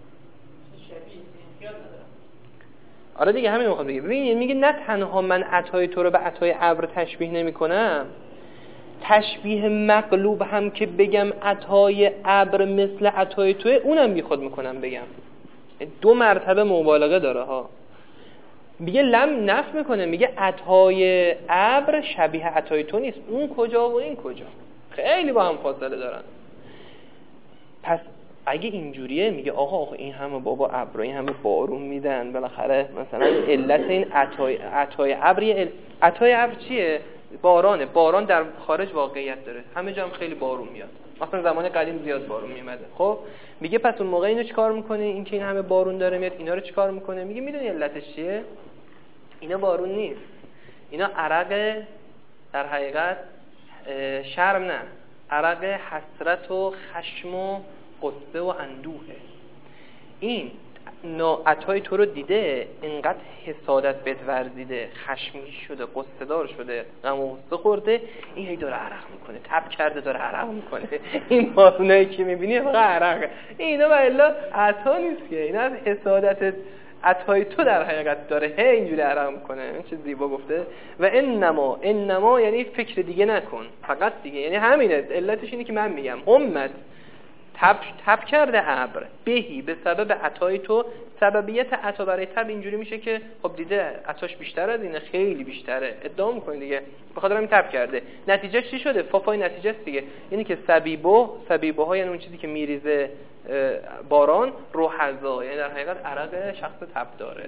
آره دیگه همین میخوام بگم. ببین میگه نه تنها من عطای تو رو به عطای ابر تشبیه نمیکنم، تشبیه مقلوب هم که بگم عطای ابر مثل عطای توه، اونم بی خود میکنم بگم. دو مرتبه مبالغه داره ها. میگه لم نفی میکنه، میگه عطای ابر شبیه عطای تو نیست، اون کجا و این کجا، خیلی با هم فاصله دارن. پس اگه اینجوریه میگه آقا این همه بابا ابر، این همه بارون میدن، بالاخره مثلا علت این عطای ابر، عطای ابر چیه؟ بارانه. باران در خارج واقعیت داره، همه جا هم خیلی بارون میاد، مثلا زمان قدیم زیاد بارون میومده. خب میگه پس اون موقع اینو چیکار میکنه؟ این که این همه بارون داره میاد، اینا رو چیکار میکنه؟ میگه میدونی علتش چیه؟ اینا بارون نیست، اینا عرق، در حقیقت شرم نه، عرق حسرت و خشم و غصه و اندوهه. این عطای تو رو دیده، اینقدر حسادت بهت ورزیده، خشمگین شده، غصه دار شده، غم و غصه خورده، این هی داره عرق میکنه، تب کرده داره عرق میکنه. این بارونایی که میبینی فقط عرقه. اینا والا عطا نیست که، اینا از حسادت عطای تو در حقیقت داره هی اینجوری عرق میکنه. این چه زیبا گفته. و انما یعنی فکر دیگه نکن، فقط دیگه، یعنی همینه، علتش اینه که من میگم همت تب کرده ابر بهی به سبب عطای تو. سببیت عطا برای تب اینجوری میشه که خب دیده عطاش بیشتر از اینه، خیلی بیشتره، ادعا میکنه دیگه، به خاطر همین تب کرده. نتیجه چی شده؟ فافای نتیجه است دیگه، یعنی که سبیبه ها یعنی اون چیزی که میریزه باران، رحضا یعنی در حقیقت عرق شخص تب داره.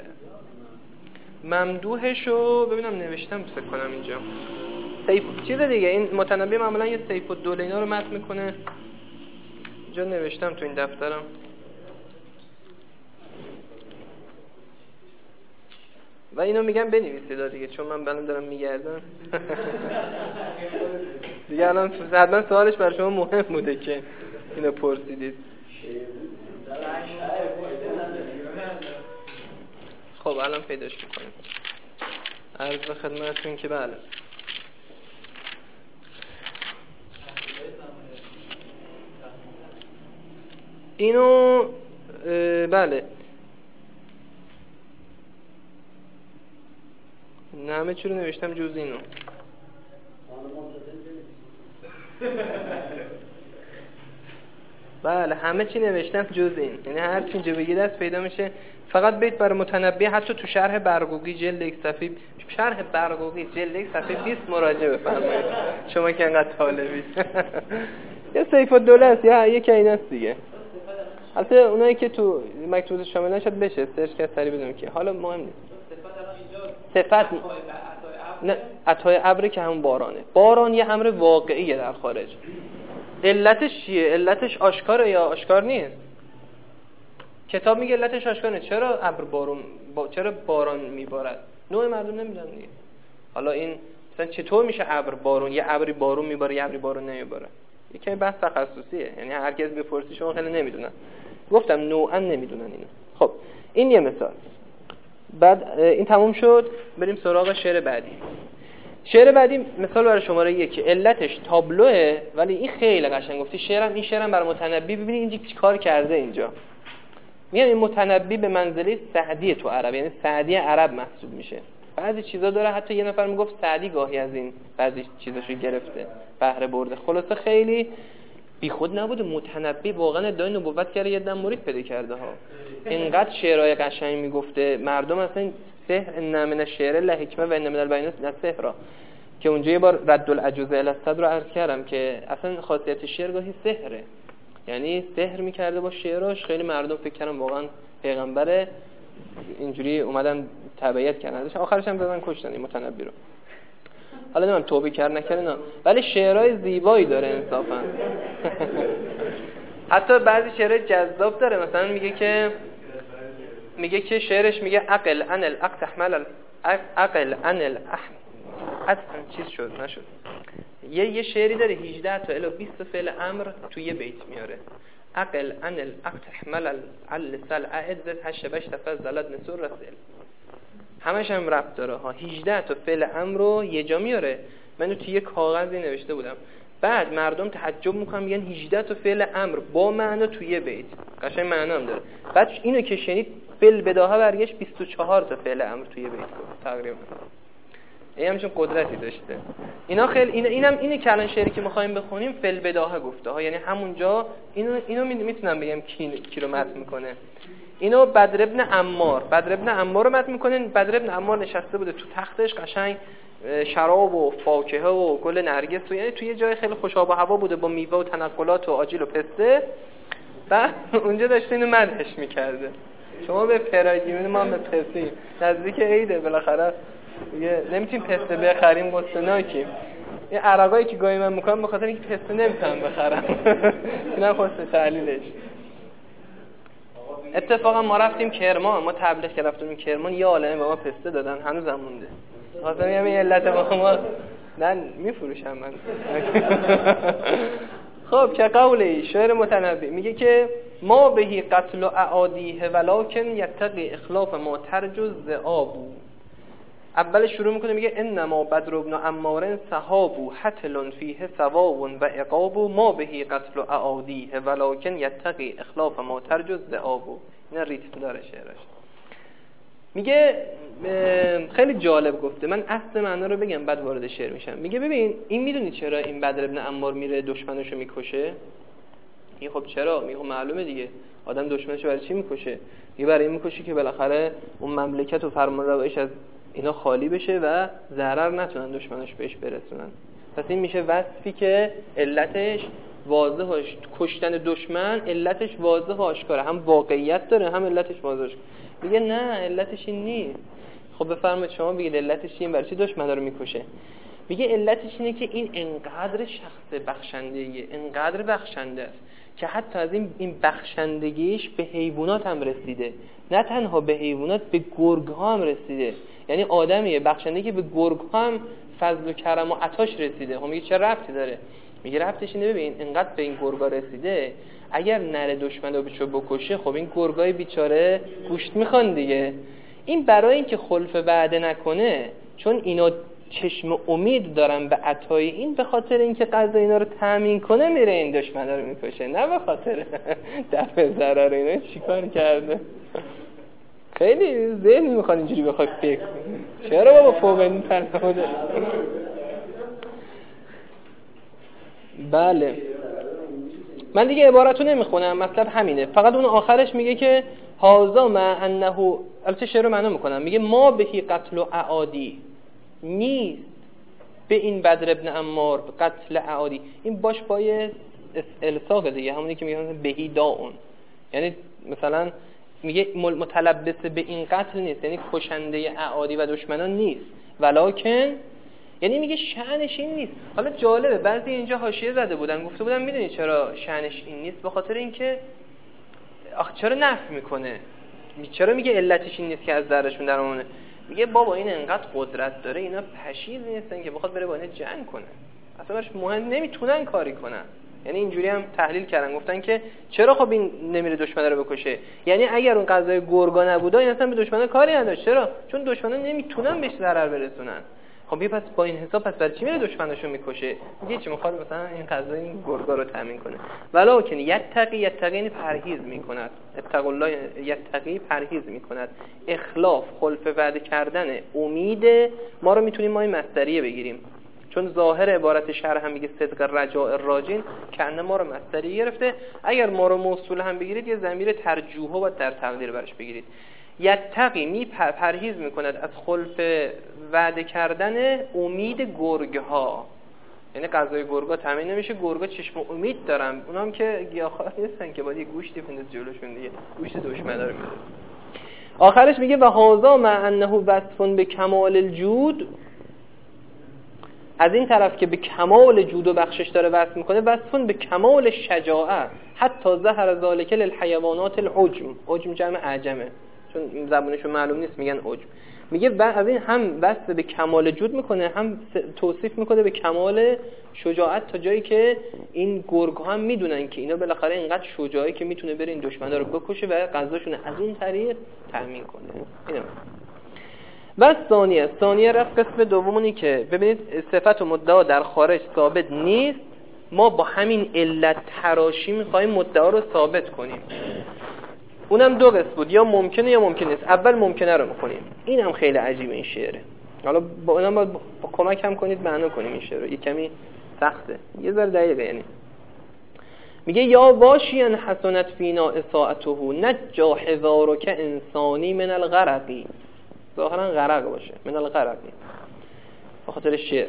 ممدوحشو ببینم نوشتم فکر کنم اینجا چیز دیگه. این متنبی معمولا یه سیف الدوله اینا رو متن میکنه، جا نوشتم تو این دفترم. و اینو میگم بنویسید دیگه، چون من الان دارم میگردم دیگه. الان حتما سوالش برای شما مهم بوده که اینو پرسیدید. خب الان پیداش میکنیم. عرض به خدمتتون که بله اینو بله نه همه چی رو نوشتم جز اینو. بله همه چی نوشتم جز این، یعنی هر چی اینجا بگی دست پیدا میشه. فقط بیت برای متنبی حتی تو شرح برقوقی جلد 1 صفحه، شرح برقوقی جلد 1 صفحه 20 مراجعه بفرمایید شما که انقدر طالبید. یه سیف الدوله است یا یکی ایناست دیگه. البته اونایی که تو مکتوب شامل نشد بشه سرچ کرد سری بدونم که حالا مهم نیست. صفت نه عطای ابر که همون بارانه. باران یه امر واقعیه در خارج. علتش چیه؟ علتش آشکاره یا آشکار نیست؟ کتاب میگه علتش آشکاره. چرا چرا باران میبارد؟ نوع مردم نمیدونن دیگه. حالا این مثلا چطور میشه ابر بارون، یه ابری بارون میباره یه ابری بارون نمیباره؟ یکی بحث تخصصیه، یعنی هر کس بپرسی شما خیلی نمیدونن. گفتم نوعا نمیدونن اینو. خب این یه مثال. بعد این تموم شد، بریم سراغ شعر بعدی. شعر بعدی مثال برای شماره 1 علتش تابلوه، ولی این خیلی قشنگ گفتی. این شعرم برای متنبی. ببینید اینجا چی کار کرده اینجا. میگن این متنبی به منزله سعدی تو عرب، یعنی سعدی عرب محسوب میشه. بعضی چیزا داره حتی یه نفر میگفت سعدی گاهی از این بعضی چیزاشو گرفته بهره برده. خلاصه خیلی بی خود نبوده. متنبی واقعا ادعای نبوت کرده، یه دم مرید پیدا کرده ها. اینقدر شعرهای قشنگ میگفته مردم اصلا سحر ان من الشعر لحکمه و ان من البیان لسحر، که اونجا یه بار رد العجوز الی الصدر رو عرض کردم که اصلا خاصیت شعر گاهی سحره، یعنی سحر میکرده با شعراش. خیلی مردم فکر کردن واقعا پیغمبره، اینجوری اومدن تبعیت کردن، آخرش هم دادن کشتن این متنبی رو. حالا نمیدونم توبه کرد نکرد نه، ولی شعرهای زیبایی داره انصافا. حتی بعضی شعرهای جذاب داره، مثلا میگه که شعرش میگه عقل ان العقد احمل عقل ان الاحم چیز شد نشد. یه شعری داره 18 تا الی 20 فعل امر توی یه بیت میاره. عقل ان العقد احمل السل اعزت هشبش تفضلت نسور رسل. همش هم ربط داره ها. 18 تا فعل امر رو یه جا میاره. من توی یه کاغذی نوشته بودم، بعد مردم تعجب میکنن میگن 18 تا فعل امر با معنا توی یه بیت. قشنگ معنا هم داره. بعد اینو که شنید فعل بداهه برگشت 24 تا فعل امر توی یه بیت گفت تقریبا. این همچون قدرتی داشته. اینا خیلی اینه که الان شعری که می‌خوایم بخونیم فعل بداهه گفته ها، یعنی همونجا اینو میتونم بگم کی رو متن میکنه. اینو بدر ابن عمار رو متن میکنن. بدر ابن عمار نشسته بوده تو تختش، قشنگ شراب و فاکهه و گل نرگس و یعنی توی یه جای خیلی خوش آب و هوا بوده با میوه و تنقلات و آجیل و پسته. بعد اونجا داشته اینو مدحش میکرده. شما به پراگیمون ما به پسته نزدیک عیده بالاخره دیگه نمیتونیم پسته بخریم، گستناکیم. این عرقایی که گاهی من میکنم به خاطر اینکه پسته نمیتونم بخرم. اینم خواسته تعلیلش. اتفاقا ما رفتیم کرمان، ما تبلیغ که رفتیم کرمان یه عالمه به ما پسته دادن، هنوزم مونده. خاطر همین علت ما نه میفروشم من. خب که قولی شعر متنبی میگه که ما بهی قتل و اعادیه ولکن یتقی اخلاف ما ترجز ذئابو. اول شروع میکنه میگه انما بدر ابن عمار صحابو حتل فیه ثواب و عقاب ما بهی قتل و اعادیه ولکن یتقی اخلاف ما ترجز ذئابو. این ریتم داره شعرش. میگه خیلی جالب گفته، من اصل معنا رو بگم بعد وارد شعر میشم. میگه ببین این میدونی چرا این بدر ابن عمار میره دشمنشو میکشه؟ این خب چرا؟ میگه معلومه دیگه، آدم دشمنشو برای چی میکشه؟ یه برای این میکشه که بالاخره اون مملکت و فرمانروایش از اینا خالی بشه و ضرر نتونن دشمنش بهش برسونن. پس این میشه وصفی که علتش واضحه، کشتن دشمن علتش واضح و آشکاره، هم واقعیت داره هم علتش واضحه. میگه نه علتش این نیست. خب بفرمایید شما بگید علتش این برای چی دشمن رو میکشه؟ میگه علتش اینه که این انقدر شخص بخشنده‌ایه، انقدر بخشنده است که حتی از این بخشندگیش به حیوانات هم رسیده. نه تنها به حیوانات، به گرگ‌ها هم رسیده. یعنی آدمیه بخشنده که به گرگ‌ها هم فضل و کرم و عطاش رسیده. خب میگه چه ربطی داره؟ میگه ربطش اینه ببین انقدر به این گرگا رسیده، اگر نره دشمن رو بکشه خب این گرگای بیچاره گوشت میخوان دیگه. این برای اینکه خلف وعده نکنه، چون اینا چشم امید دارن به عطای این، به خاطر اینکه غذا اینا رو تامین کنه میره این دشمن رو میکشه، نه به خاطر دفع ضرر. اینا چیکار کرده؟ خیلی ذهنی میخوان اینجوری بخوای فکر کنی. چرا بابا فوق این تنها داره؟ بله من دیگه عبارتو نمیخونم، مطلب همینه. فقط اون آخرش میگه که هازا ما انه، البته شعر رو معنا میکنم، میگه ما بهی قتل و اعادی، نیست به این بدر ابن عمار قتل اعادی. این باش پای الساق دیگه، همونی که میگن بهی داون، یعنی مثلا میگه متلبس به این قتل نیست، یعنی کشنده اعادی و دشمنان نیست، ولکن یعنی میگه شأنش این نیست. حالا جالبه بعضی اینجا حاشیه زده بودن، گفته بودن میدونی چرا شأنش این نیست؟ به خاطر اینکه آخه چرا نفی میکنه؟ چرا میگه علتش این نیست که از ذرهشون درمونه؟ میگه بابا این انقدر قدرت داره، اینا پشیز نیستن که بخواد بره با اینا جنگ کنه، اصلا براش مهم، نمیتونن کاری کنن. یعنی اینجوری هم تحلیل کردن، گفتن که چرا خب این نمیره دشمن رو بکشه؟ یعنی اگر اون غذای گرگا نبوده این اصلا به دشمن کاری نداشت. چرا؟ چون دشمنا نمیتونن بهش ضرر برسونن. خب پس با این حساب پس برای چی میره دشمنشو میکشه؟ میگه چی میخواد مثلا این غذای این گرگا رو تامین کنه. ولکن یتقی یعنی پرهیز میکند، اتقوا الله یتقی پرهیز میکند. اخلاف خلف وعده کردن امید ما رو میتونیم ما این مصدریه بگیریم، چون ظاهر عبارت شرح هم میگه صدق رجاء الراجین که انه ما رو مصدری گرفته. اگر ما رو موصول هم بگیرید یه ضمیر ترجوحه و در تقدیر برش بگیرید. یتقی پرهیز میکند از خلف وعده کردن امید گرگها، یعنی غذای گرگا تامین نمیشه، گرگا چشم امید دارن، اونام که گیاهخوار نیستن که باید یه گوشتی بنداز جلوشون دیگه، گوشت دشمنا رو میده. آخرش میگه و هذا مع انه وصف به کمال الجود، از این طرف که به کمال جود و بخشش داره وصف میکنه، وصفون به کمال شجاعه، حتی ظهر ذالک للحیوانات العجم، عجم جمع اعجمه چون زبونشون معلوم نیست میگن عجم. میگه از این هم وصف به کمال جود میکنه، هم توصیف میکنه به کمال شجاعت، تا جایی که این گرگ ها هم میدونن که اینا بالاخره اینقدر شجاعی که میتونه بره این دشمنا رو بکشه و غذاشون از اون طریق تامین کنه. اینا و ثانیه رفت قسم دومونی که ببینید صفت و مدعا در خارج ثابت نیست، ما با همین علت تراشی میخوایم مدعا رو ثابت کنیم. اونم دو قسم بود، یا ممکنه یا ممکن نیست. اول ممکنه رو میکنیم، این هم خیلی عجیبه این شعره، حالا با اونم با کمک هم کنید معنا کنیم این شعر رو، یه کمی سخته، یه ذره دقیقه. یعنی میگه یا واشیان حسنت فینا اساعته نجا حذارک انسانی من الغرقی، ظاهرا غرق باشه، من الغرقی به خاطر شعر.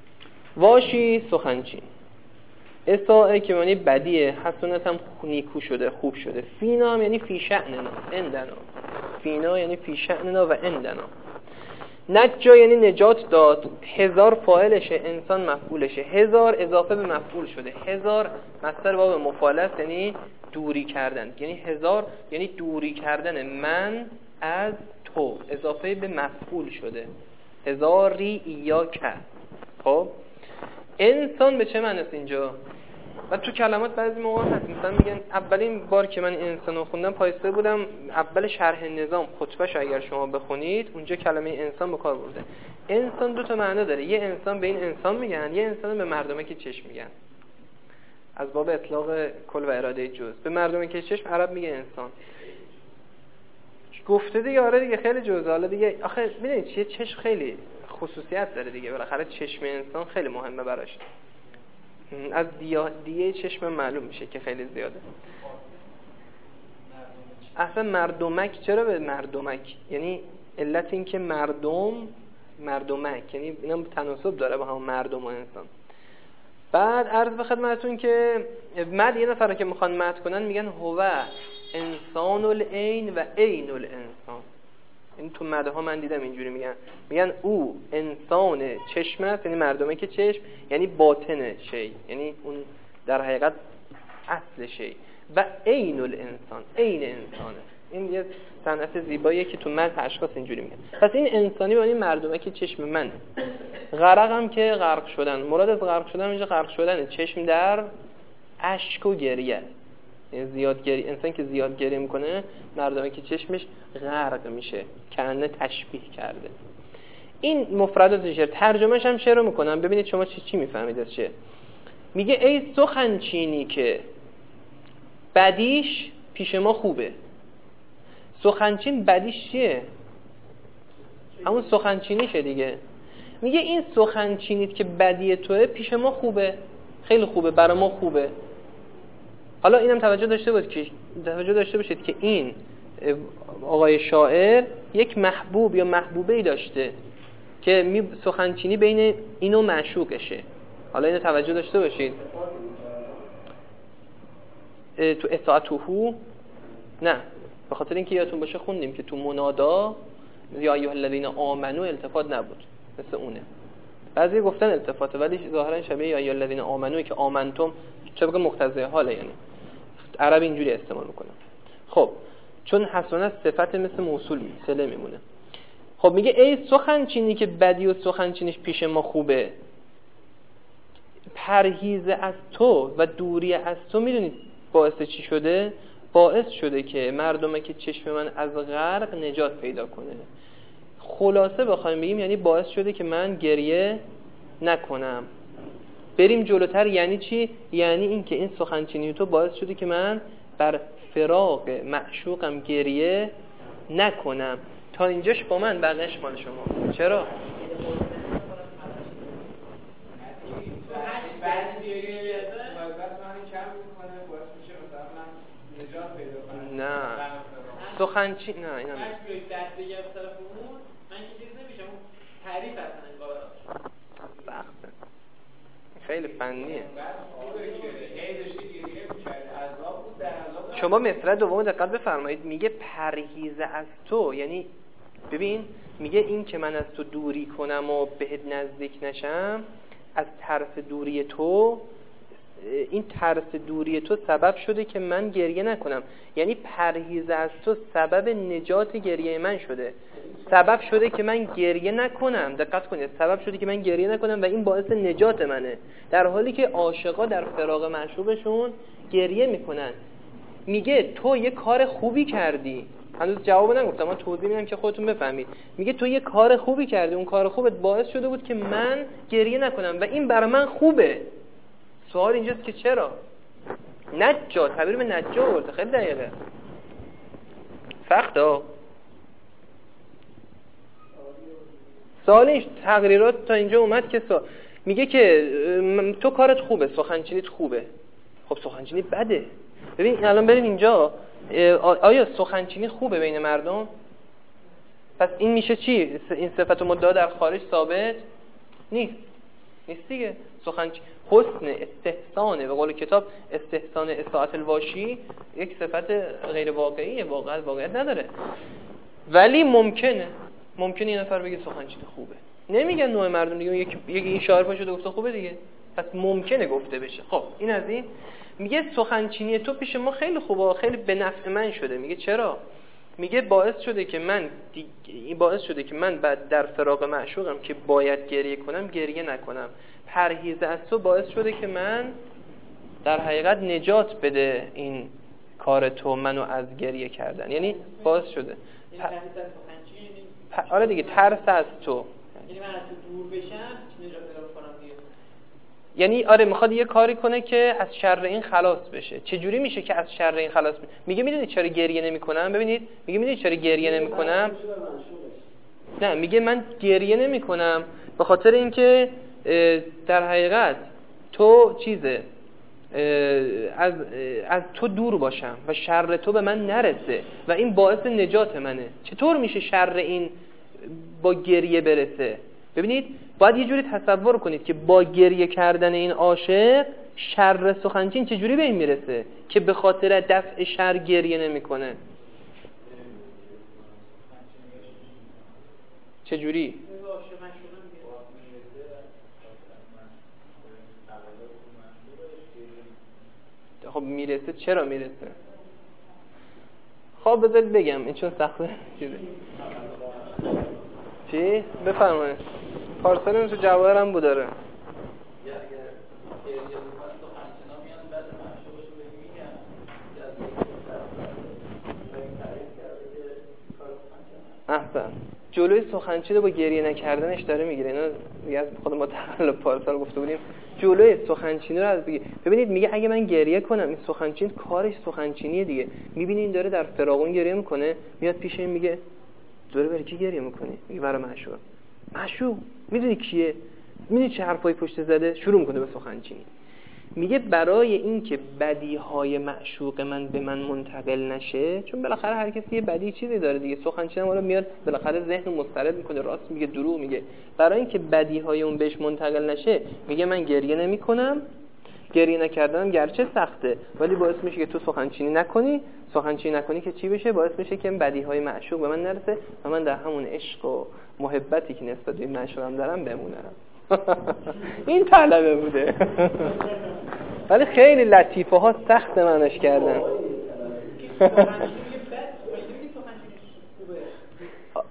واشی سخنچین، اساءه که معنی بدیه، حسنت هم نیکو شده، خوب شده. فینا هم یعنی فی شأننا عندنا، فینا یعنی فی شأننا و عندنا. نجا یعنی نجات داد، هزار فاعلشه، انسان مفعولشه، هزار اضافه به مفعول شده، هزار مصدر باب مفعول یعنی دوری کردن، یعنی هزار یعنی دوری کردن من از تو، اضافه به مفعول شده، هزاری ایاک. خب انسان به چه معنی است اینجا؟ و تو کلمات بعضی موقع هست مثلا میگن، اولین بار که من انسانو خوندم پایسته بودم، اول شرح نظام خطبهش اگر شما بخونید اونجا کلمه انسان به کار برده. انسان دو تا معنا داره، یه انسان به این انسان میگن، یه انسان به مردمه که چشم میگن، از باب اطلاق کل و اراده جز. به مردمه که چشم عرب میگه انسان، گفته دیگه. آره دیگه خیلی جزء. حالا دیگه آخه ببینید چیه، چشم خیلی خصوصیت داره دیگه، بالاخره چشم انسان خیلی مهمه براش، از دیه چشم معلوم میشه که خیلی زیاده. اصلا مردمک چرا به مردمک؟ یعنی علت این که مردمک یعنی اینا تناسب داره با هم مردم و انسان. بعد عرض به خدمتتون که مد یه نفر که میخوان مد کنن میگن هو انسان العین و عین الانسان. این تو مده ها من دیدم اینجوری میگن او انسان چشم است، یعنی مردمه که چشم، یعنی باطن شی، یعنی اون در حقیقت اصل شی، و عین الانسان، عین انسانه. این یه صنعت زیباییه که تو مد اشخاص اینجوری میگن. پس این انسانی یعنی مردمه که چشم من. غرق هم که غرق شدن، مراد از غرق شدن اینجا غرق شدنه، چشم در اشک و گریه. زیادگری، انسان که زیاد گریه میکنه مردمه که چشمش غرق میشه، کنه تشبیه کرده. این مفردات شعر، ترجمهش هم شعر رو میکنم ببینید شما چی میفهمید از شعر. میگه ای سخنچینی که بدیش پیش ما خوبه. سخنچین بدیش چیه؟ همون سخنچینیشه دیگه. میگه این سخنچینیت که بدی توه پیش ما خوبه، خیلی خوبه، برای ما خوبه. حالا اینم توجه داشته باشید که این آقای شاعر یک محبوب یا محبوبه‌ای داشته که سخنچینی بین اینو معشوقشه. حالا اینو توجه داشته باشید. تو اساعتوهو نه، به خاطر اینکه یادتون باشه خوندیم که تو منادا یا ایها الذین آمنو التفات نبود، مثل اونه. بعضی گفتن التفاته ولی ظاهرا شبیه یا ایها الذین آمنو که آمنتم طبق مقتضی حاله، یعنی عرب اینجوری استعمال میکنه. خب چون حسنه صفت مثل موصول صله میمونه. خب میگه ای سخنچینی که بدی و سخنچینیش پیش ما خوبه، پرهیز از تو و دوری از تو میدونید باعث چی شده؟ باعث شده که مردمه که چشم من از غرق نجات پیدا کنه. خلاصه بخوایم بگیم یعنی باعث شده که من گریه نکنم. بریم جلوتر یعنی چی؟ یعنی این که این سخنچینی تو باعث شده که من بر فراق معشوقم گریه نکنم. تا اینجاش با من، بقیش مال شما. چرا؟ نه سخنچی نه اینا نه. خیلی فنیه. شما مصرع دوم دقت بفرمایید، میگه پرهیز از تو، یعنی ببین میگه این که من از تو دوری کنم و بهت نزدیک نشم از ترس دوری تو، این ترس دوری تو سبب شده که من گریه نکنم. یعنی پرهیز از تو سبب نجات گریه من شده، سبب شده که من گریه نکنم. دقت کنید، سبب شده که من گریه نکنم و این باعث نجات منه، در حالی که عاشقا در فراق معشوقشون گریه میکنن. میگه تو یه کار خوبی کردی، هنوز جواب نگفتم، من توضیح میدم که خودتون بفهمید. میگه تو یه کار خوبی کردی، اون کار خوبت باعث شده بود که من گریه نکنم و این برای من خوبه. سوال اینجاست که چرا؟ نجا، تعبیر به نجا آورده، خیلی دقیقه. سخته. سوالش تقریرات تا اینجا اومد که میگه که تو کارت خوبه، سخنچینیت خوبه. خب سخنچینی بده. ببین الان بریم اینجا، آیا سخنچینی خوبه بین مردم؟ پس این میشه چی؟ این صفت و مدعا در خارج ثابت نیست دیگه. حسن استحسانه، به قول کتاب استحسان اطاعت الواشی یک صفت غیر واقعیه، واقعیت نداره. ولی ممکنه یه نفر بگه سخنچینی خوبه. نمیگن نوع مردم دیگه، یکی این شاعر پاشو گفته خوبه دیگه، پس ممکنه گفته بشه. خب این از این. میگه سخنچینی تو پیش ما خیلی خوبه، خیلی به نفع من شده. میگه چرا؟ میگه باعث شده که من بعد در فراق معشوقم که باید گریه کنم گریه نکنم. پرهیز از تو باعث شده که من در حقیقت نجات بده این کار تو منو از گریه کردن، یعنی باعث شده آره دیگه، ترس از تو، یعنی من از تو دور بشم نجات پیدا کنم دیگه. یعنی آره میخواد یه کاری کنه که از شر این خلاص بشه. چجوری میشه که از شر این خلاص بشه؟ میگه میدونید چرا گریه نمی‌کنم؟ ببینید میگه میدونید چرا گریه نمی‌کنم؟ نه میگه من گریه نمی‌کنم به خاطر اینکه در حقیقت تو چیزه از تو دور باشم و شر تو به من نرسه و این باعث نجات منه. چطور میشه شر این با گریه برسه؟ ببینید باید یه جوری تصور کنید که با گریه کردن این عاشق شر سخنچین چجوری به این میرسه که به خاطر دفع شر گریه نمیکنه. چجوری؟ خب میرسه. چرا میرسه؟ خب بذارید بگم این چون سخته. چی؟ بفرمایید. پارسال این تو جواهرم بود داره. احسن. جلوی سخنچی رو با گریه نکردنش داره میگیره. اینا دیگه از خود ما تقلب پارسال گفته بودیم جلوی سخنچینی رو از بگیر. ببینید میگه اگه من گریه کنم این سخنچین کارش سخنچینیه دیگه. میبینی این داره در فراقون گریه میکنه، میاد پیش این میگه داره برای کی گریه میکنی؟ میگه برای معشوق. میدونی کیه؟ میدونی چه حرفای پشت زده؟ شروع میکنه به سخنچینی. میگه برای این که بدیهای معشوق من به من منتقل نشه، چون بالاخره هر کسی یه بدی چیزی داره دیگه، سخنچین ما رو میاد بالاخره ذهن مضطرب میکنه، راست میگه دروغ میگه. برای این که بدیهای اون بهش منتقل نشه میگه من گریه نمیکنم. گریه نکردنم گرچه سخته ولی باعث میشه که تو سخنچینی نکنی که چی بشه؟ باعث میشه که بدیهای معشوق به من نرسه و من در همون عشق و محبتی که نسبت به معشوقم دارم بمونم. این طلبه بوده. ولی خیلی لطیفه ها سخت معنیش کردن.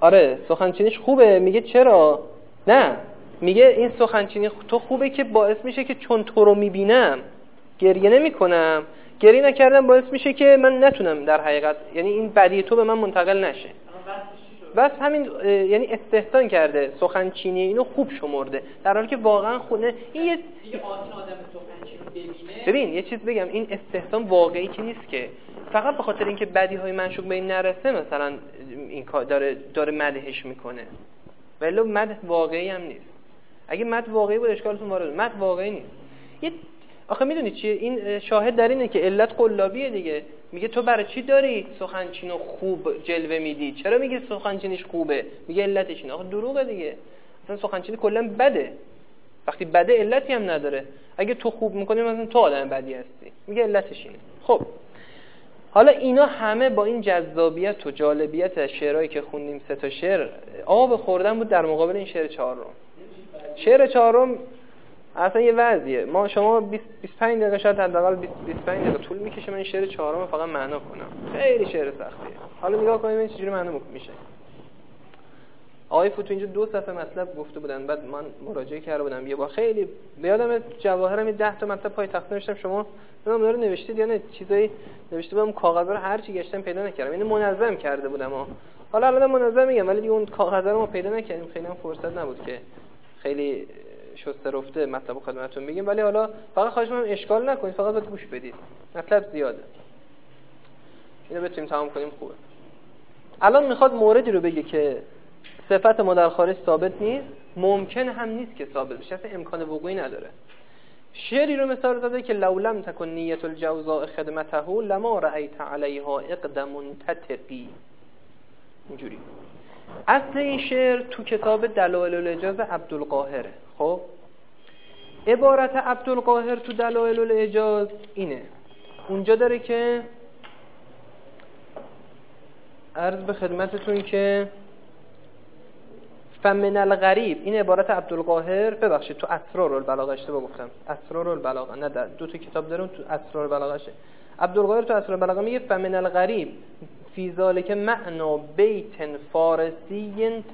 آره سخنچینیش خوبه. میگه چرا؟ نه میگه این سخنچینی تو خوبه که باعث میشه که چون تو رو میبینم گریه نمیکنم، گریه نکردم باعث میشه که من نتونم در حقیقت، یعنی این بدی تو به من منتقل نشه. بس همین، یعنی استحسان کرده، سخنچینی اینو خوب شمرده، در حالی که واقعا خونه این یه آدم سخنچینی ببینه. ببین یه چیز بگم، این استحسان واقعی که نیست که فقط به خاطر اینکه بدیهای منشوق به این نرسه مثلا این کار داره مدحش میکنه، ولی مدح واقعی هم نیست. اگه مدح واقعی بود اشکالتون وارد، مدح واقعی نیست. آخه میدونی چیه این شاهد در اینه که علت قلابیه دیگه. میگه تو برای چی داری سخنچینو خوب جلوه میدی؟ چرا میگه سخنچینیش خوبه؟ میگه علتش اینه. آخه دروغه دیگه، اصلا سخنچینی کلا بده. وقتی بده علتی هم نداره. اگه تو خوب میکنی مثلا تو آدم بدی هستی، میگه علتش اینه. خب حالا اینا همه با این جذابیت و جالبیت شعرهایی که خوندیم، 3 تا شعر آب خوردن بود در مقابل این شعر 4م. شعر 4م اصلا یه وضعیه. ما شما 25 دقیقه شاید حداقل 25 دقیقه طول میکشه من این شعر 4م فقط معنا کنم. خیلی شعر سختیه. حالا نگاه کنیم این چجوری معنا میشه. آقای فوتو اینجا 2 صفحه مطلب گفته بودن، بعد من مراجعه کرده بودم یه بار، خیلی یادم جواهرم 10 تا مطلب پای تخت نوشتم. شما نمیدونم رو نوشتید یا نه، چیزایی نوشته بودم کاغذا رو هر چی گشتم پیدا نکردم. اینو منظم کرده بودم حالا الان منظم میگم، ولی دیگه اون کاغذا رو ما پیدا نکردیم، خیلی هم فرصت نبود که خیلی شسته رفته مطلب خدمتتون بگیم. ولی حالا فقط خواهش می‌کنم اشکال نکنید، فقط باید گوش بدید، مطلب زیاده، اینو بتونیم تمام کنیم خوبه. الان میخواد موردی رو بگه که صفت ما در خارج ثابت نیست، ممکن هم نیست که ثابت بشه، اصلا امکان وقوعی نداره. شعری رو مثال زده که لولم تکن نیت الجوزاء خدمته لما رأیت علیها اقدم تتقی. اینجوری اصل این شعر تو کتاب دلائل الاعجاز عبدالقاهره. خب عبارت عبدالقاهر تو دلائل الاعجاز اینه، اونجا داره که عرض به خدمتتون که فمن الغریب، این عبارت عبدالقاهر، ببخشید تو اسرار البلاغه اشتباه گفتم، اسرار البلاغه نه، در 2 تا کتاب دارم، تو اسرار البلاغه شه. عبدالقاهر تو اسرار البلاغه میگه فمن الغریب فی ذالک معنا بیت فارسی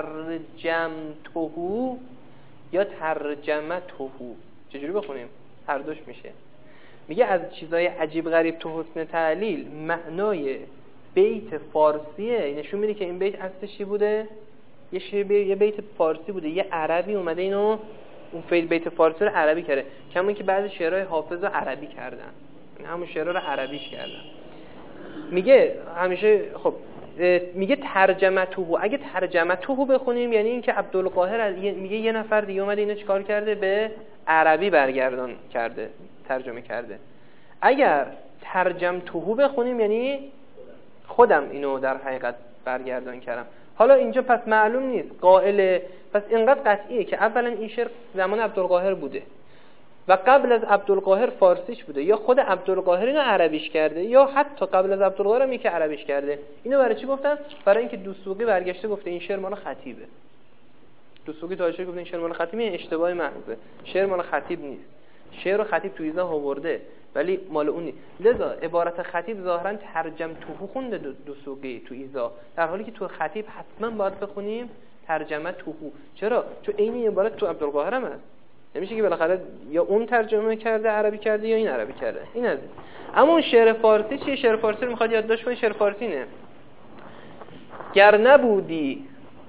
ترجمته یا ترجمته. چجوری بخونیم؟ هر دوش میشه. میگه از چیزای عجیب غریب تو حسن تعلیل معنای بیت فارسیه، نشون میده که این بیت اصلش چی بوده؟ یه بیت فارسی بوده، یه عربی اومده اینو اون بیت فارسی رو عربی کرده، کما که بعضی شعرهای حافظ رو عربی کردن، همون شعرها رو عربیش کردن. میگه همیشه خب میگه ترجمته. اگه ترجمته بخونیم یعنی این که عبدالقاهر میگه یه نفر دیگه اومده اینو چیکار کرده؟ به عربی برگردان کرده، ترجمه کرده. اگر ترجمته بخونیم یعنی خودم اینو در حقیقت برگردان کردم. حالا اینجا پس معلوم نیست قائل، پس اینقدر قطعیه که اولا این شعر زمان عبدالقاهر بوده و قبل از عبدالقاهر فارسیش بوده، یا خود عبدالقاهر اینو عربیش کرده، یا حتی قبل از عبدالقاهر هم یکی عربیش کرده. اینو برای چی گفتن؟ برای اینکه دوسوقی برگشته گفته این شعر مال خطیبه. دوسوقی تاجر گفته این شعر مال خطیبه، این اشتباه محضه، شعر مال خطیب نیست. شعر رو خطیب تو ایضاح آورده ولی مال اون نیست. لذا عبارت خطیب ظاهرا ترجمته خونده دوسوقی تو ایضاح، در حالی که تو خطیب حتما باید بخونیم ترجمته. چرا؟ چون این عبارت تو عبدالقاهر هم هست. نمیشه که بالاخره یا اون ترجمه کرده عربی کرده یا این عربی کرده. این از این. اما اون شعر فارسی چیه؟ شعر فارسی رو میخواد یادداشت کنید. شعر فارسی نه گر نبودی،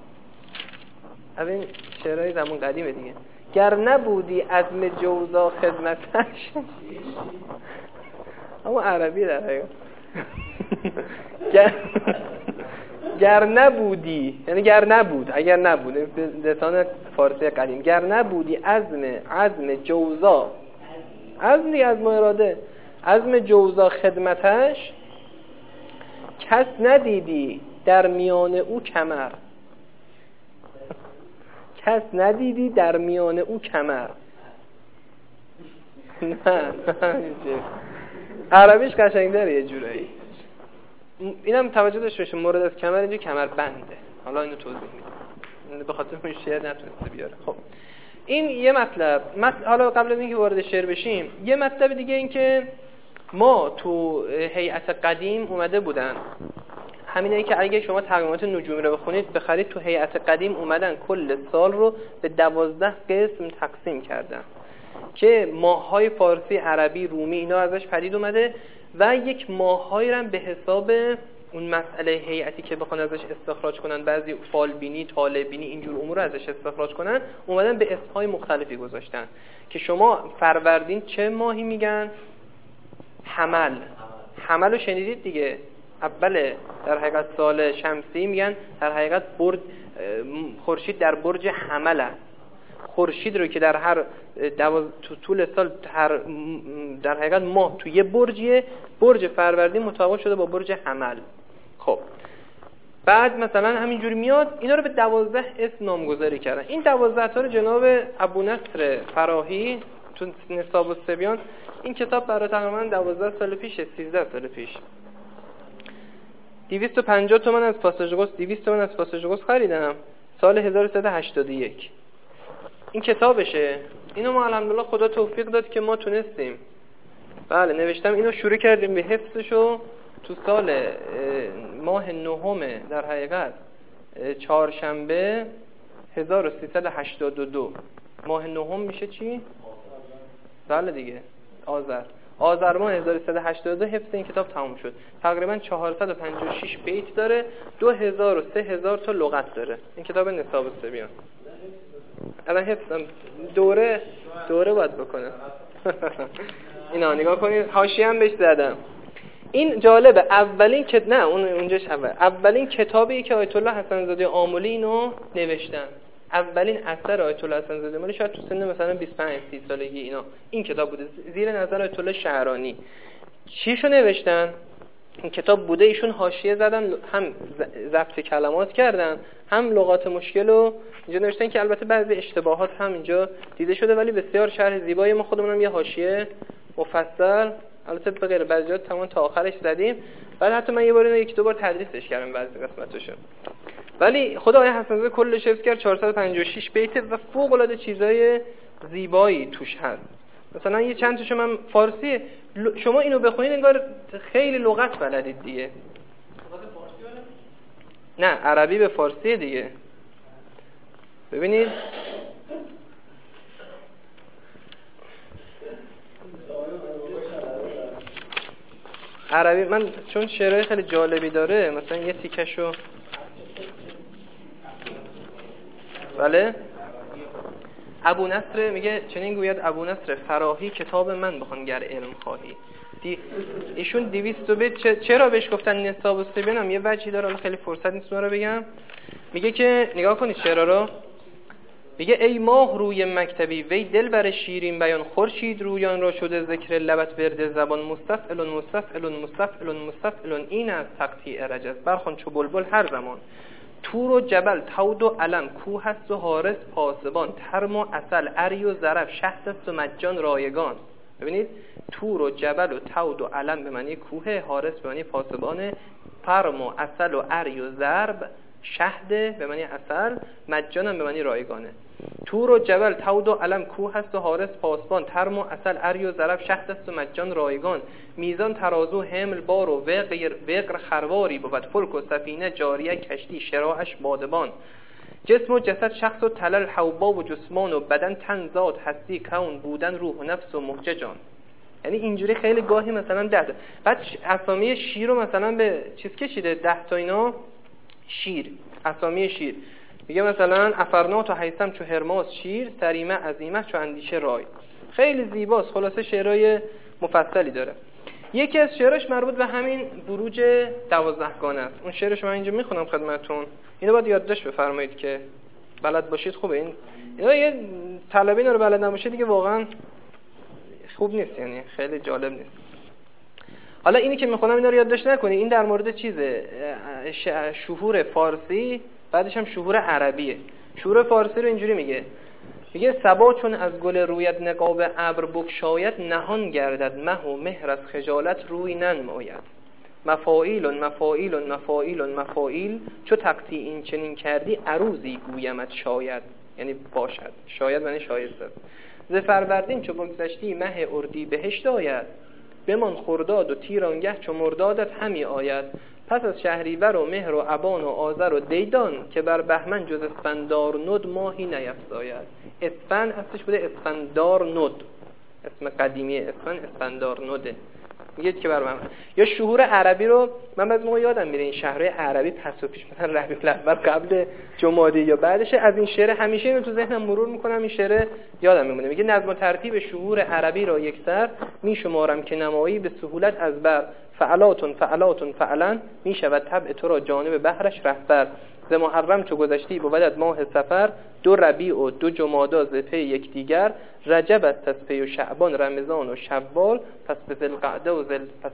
این شعرهای زمان قدیمه دیگه، گر نبودی عزم جوزا خدمتش، اما عربی در حقیقت گر نبودی یعنی گر نبود، اگر نبود به لسان فارسی قدیم، گر نبودی عزم جوزا، عزم دیگه از اراده، عزم جوزا خدمتش، کس ندیدی در میان او کمر، کس ندیدی در میان او کمر. نه عربیش قشنگ‌تره یه جورایی. اینم توجه داشته باشید مورد از کمر اینجا کمر بنده. حالا اینو توضیح میدم به خاطر اون شعر نتونسته بیاره. خب این یه مطلب. حالا قبل از اینکه وارد شعر بشیم یه مطلب دیگه این که ما تو هیئت قدیم اومده بودن همینه که اگه شما تقویمات نجومی رو بخونید بخرید، تو هیئت قدیم اومدن کل سال رو به 12 قسم تقسیم کردن که ماه‌های فارسی، عربی، رومی اینا ازش پدید اومده و یک ماه‌هایی رو به حساب اون مسئله هیئتی که بخوان ازش استخراج کنن، بعضی فالبینی، طالبینی، اینجور امور رو ازش استخراج کنن، اومدن به اسم‌های مختلفی گذاشتن که شما فروردین چه ماهی میگن؟ حمل رو شنیدید دیگه، اول در حقیقت سال شمسی میگن در حقیقت خورشید در برج حمل است. خورشید رو که در هر طول سال در حقیقت ماه توی یه برجیه، برج فروردین مطابق شده با برج حمل. خب بعد مثلا همینجوری میاد اینا رو به 12 اسم نامگذاری کردن. این 12 تا رو جناب ابونصر فراهی تو نصاب الصبیان، این کتاب برای تقریبا 12 سال پیشه، 13 سال پیش 250 تومن از پاساژ 200 تومن از پاساژ خریدم سال 1381. این کتابشه. اینو ما الحمدلله خدا توفیق داد که ما تونستیم، بله نوشتم، اینو شروع کردیم به حفظشو تو سال ماه نهم در حقیقت چهارشنبه 1382. ماه نهم میشه چی؟ بله دیگه، آذر ماه 1382 حفظ این کتاب تموم شد. تقریبا 456 بیت داره، 2000 و 3000 تا لغت داره. این کتاب نصاب الصبیان الان حفظم دوره باید بکنم. اینا نگاه کنید، حاشیه هم بهش زدم. این جالبه، اولین کتابی که آیت الله حسن زاده آملی اینو نوشتن. اولین اثر آیت الله حسن زاده آملی شاید تو سن مثلا 25 30 سالگی اینا این کتاب بوده، زیر نظر آیت الله شعرانی. چیشو نوشتن؟ این کتاب بوده، ایشون حاشیه زدن، هم ضبط کلمات کردن، هم لغات مشکل رو اینجا نوشتن که البته بعضی اشتباهات هم اینجا دیده شده، ولی بسیار شرح زیبایی. ما خودمونم یه حاشیه مفصل البته به غیر بعضی جا تمام تا آخرش زدیم، بعد حتی من یه بار اینو یک دو بار تدریسش کردم بعضی قسمتاشو. ولی خدا آقای حسن زاده کلش حفظ کرد، 456 بیت و فوق العاده چیزای زیبایی توش هست. مثلا یه چند تاشو من فارسی، شما اینو بخونید انگار خیلی لغت بلدید دیگه. نه عربی به فارسی دیگه. ببینید عربی، من چون شعرهای خیلی جالبی داره، مثلا یه تیکشو، بله، ابونصر میگه چنین گوید ابونصر فراهی کتاب من بخوان گر علم خواهی. ایشون 200 بیت چرا بهش گفتن نصاب الصبیان؟ هم یه وجهی داره، خیلی فرصت نیست اون رو بگم. میگه که نگاه کنید شعرها رو، میگه ای ماه روی مکتبی وی دل بر شیرین بیان، خورشید رویان را شده ذکر لبت ورد زبان، مستفعلون مستفعلون مستفعلون مستفعلون این از تقطیع رجز، برخوان چو بلبل هر زمان. تور و جبل تود و علم، کوه هست و حارس پاسبان، ترم و عسل اری و ضرب، شهد است و مجان رایگان. ببینید تور و جبل و تود و علم به معنی کوه، حارس به معنی پاسبان، ترم و عسل و اری و ضرب، شهد به معنی عسل، مجان هم به معنی رایگانه. تور و جبل تود و علم، کوه هست و حارس پاسبان، ترم و عسل اری و ضرب، شهد است و مجان رایگان. میزان ترازو حمل بار و وقر خرواری بود، فلک و سفینه جاریه کشتی شراعش بادبان. جسم و جسد شخص و تلل حوبا و جسمان و بدن تن ذات هستی کون بودن روح و نفس و محججان. یعنی اینجوری خیلی گاهی مثلا 10 تا، بعد اسامی شیر رو مثلا به چیز کشیده 10 تا اینا شیر، اسامی شیر میگه مثلا افرنات و حیثم چو هرماس شیر، سریمه عظیمه چو اندیشه رای. خیلی زیباست، خلاصه شعرهای مفصلی داره. یکی از شعرش مربوط به همین بروج 12 گانه است. اون شعرش من اینجا میخونم خدمتتون، اینو باید یادداشت بفرمایید که بلد باشید. خوبه اینا یه طلبه اینا رو بلد نباشه دیگه واقعا خوب نیست، یعنی خیلی جالب نیست. حالا اینی که میخونم اینا رو یادداشت نکنید، این در مورد چیزه، شهور فارسی، بعدش هم شهور عربیه. شهور فارسی رو اینجوری میگه صبا چون از گل رویت نقاب ابر بگشاید، نهان گردد مه و مهر از خجالت روی ننماید. مفاعیل مفاعیل مفاعیل مفاعیل، چو تقطیع این چنین کردی عروضی گویمت شاید، یعنی باشد، شاید یعنی شایست است. ز فروردین چو بگذشتی مه اردی بهشت آید، بمان خرداد و تیر آنگه چو مردادت همی آید. پس از شهریور و مهر و ابان و آذر و دیدان که بر بهمن جز اسفندار ند ماهی نیفزاید. اسفند اصلش بوده اسفندار ند، اسم قدیمی اسفندار نده. میگه که بر بهمن یا شهور عربی رو من بعضی موقع یادم میره این شهرهای عربی پس و پیش، مثلا ربیع الاول قبل جمادی یا بعدش، از این شعر همیشه اینو تو ذهنم مرور میکنم، این شعر یادم میمونه. میگه نظم و ترتیب شهور عربی را یکسر میشمارم که نمایی به سهولت از بر فعلاتون فعلاتون فعلا میشود طبع تو را جانب بحرش رهبر. ز محرم چو گذشتی بود از ماه سفر، 2 ربیع و 2 جمادی ز پی یکدیگر، رجب است از پی و شعبان رمضان و شوال، پس به ذوالقعده و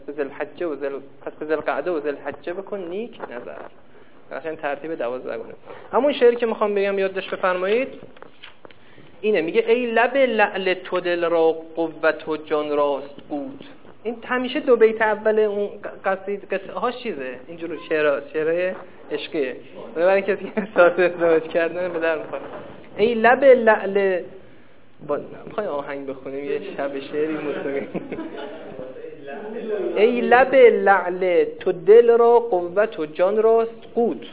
ذوالحجه بکن نیک نظر. قشنگ ترتیب 12 گونه. همون شعری که میخوام بگم یادداشت بفرمایید اینه، میگه ای لب لعل تو دل را قوت و جان راست بود. این همیشه 2 بیت اول اون قصیده هاش چیزه، اینجوری شعرهای عشقیه، برای کسی که احساس ازدواج کردن به در میخوره. ای لب لعل میخوای آهنگ بخونیم یه شب شعری موسیقی. ای لب لعل تو دل را قوت و جان راست بود.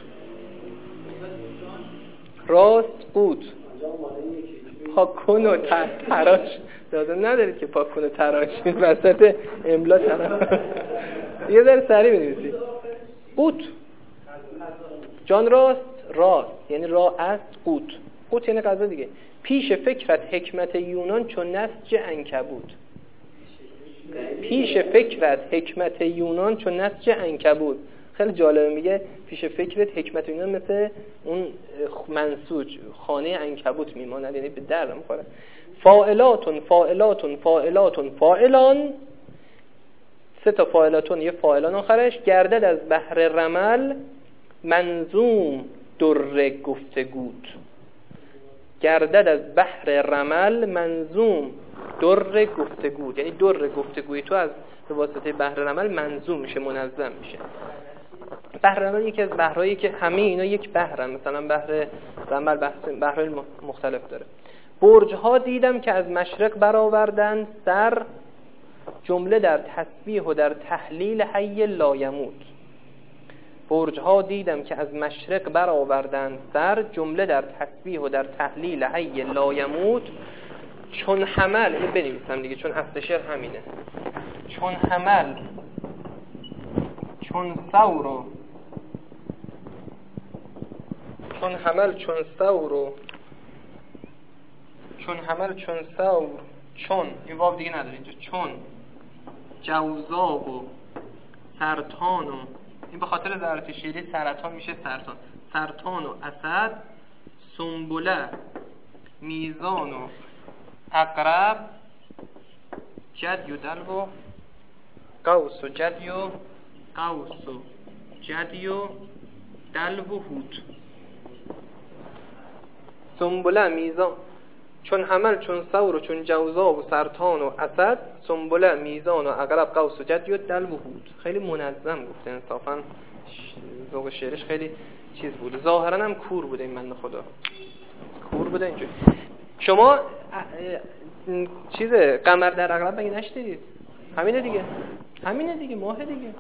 راست بود پاک کن و تراش لازم ندارید که پاک کن و تراش وسط املا تراش یه ذره سریع بنویسید. قوت جان راست، راست یعنی راه است، قوت یعنی غذا دیگه. پیش فکرت حکمت یونان چون نسج عنکبوت. پیش فکرت حکمت یونان چون نسج عنکبوت. خیلی جالبه، میگه پیش فکرت حکمت یونان مثل اون منسوج خانه عنکبوت میماند، یعنی به در میخوره. فاعلاتون فاعلاتون فاعلاتون فاعلان، 3 تا فاعلاتون یه فاعلان آخرش، گردد از بحر رمل منظوم در گفتگوت. گردد از بحر رمل منظوم در گفتگوت، یعنی در گفتگوی تو از به واسطه بحر رمل منظوم میشه، منظم میشه. بحر رمل یکی از بحرهایی که همه اینا یک بحرن، مثلا بحر رمل بحرهای مختلف داره. برج‌ها دیدم که از مشرق برآوردند سر، جمله در تسبیح و در تهلیل حی لایموت. برج‌ها دیدم که از مشرق برآوردند سر، جمله در تسبیح و در تهلیل حی لایموت. چون حمل، اینو بنویسم دیگه چون اصل شعر همینه. چون حمل چون ثور، چون حمل چون ثور، چون حمل چون ثور، چون این واو دیگه نداره اینجا، چون جوزاب و سرطان و این به خاطر ضرورت شعری سرطان میشه سرطان، سرطان و اسد، سنبله میزان و عقرب، جدی و دلو و قوس و جدی و قوس و جدی و دلو و هود. سنبله میزان چون حمل چون ثور و چون جوزا و سرطان و اسد، سنبله میزان و عقرب قوس و جدی و دلو و هود. خیلی منظم گفته، انصافا ذوق شعرش خیلی چیز بوده. ظاهرا هم کور بوده این بنده خدا، کور بوده اینجوری. شما چیز قمر در عقرب مگه نشدید؟ همینه دیگه، همینه دیگه، ماه دیگه.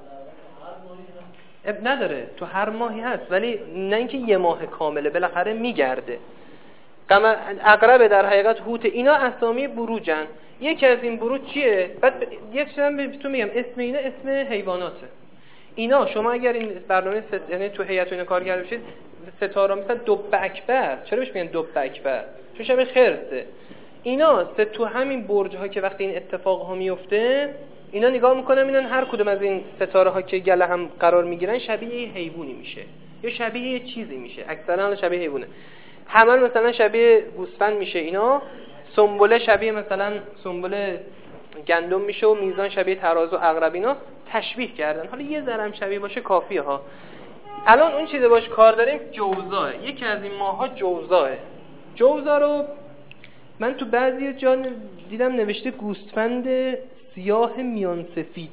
اب نداره، تو هر ماهی هست ولی نه اینکه یه ماه کامله، بالاخره میگرده. قمر عقرب در حقیقت هوت، اینا اسامی بروجن. یکی از این بروج چیه؟ بعد یک چیزم بهتون میگم، اسم اینا اسم حیواناته. اینا شما اگر این برنامه یعنی تو هیئت اینا کار کرده باشید، ستاره مثلا دب اکبر، چرا بهش میگن دب اکبر؟ چون شبیه خرسه. اینا تو همین برج ها که وقتی این اتفاق ها میفته، اینا نگاه میکنن میبینن هر کدوم از این ستاره ها که گله هم قرار میگیرن شبیه یه حیوانی میشه یا شبیه یه چیزی میشه. اکثرا شبیه حیوانه. حمل مثلا شبیه گوسفند میشه، اینا سنبله شبیه مثلا سنبله گندم میشه و میزان شبیه ترازو عقرب. اینا تشبیه کردن. حالا یه ذره هم شبیه باشه کافیه ها. الان اون چیزی باش کار داریم جوزاه. یکی از این ماها جوزاه. جوزا رو من تو بعضی جا دیدم نوشته گوسفند سیاه میان سفید.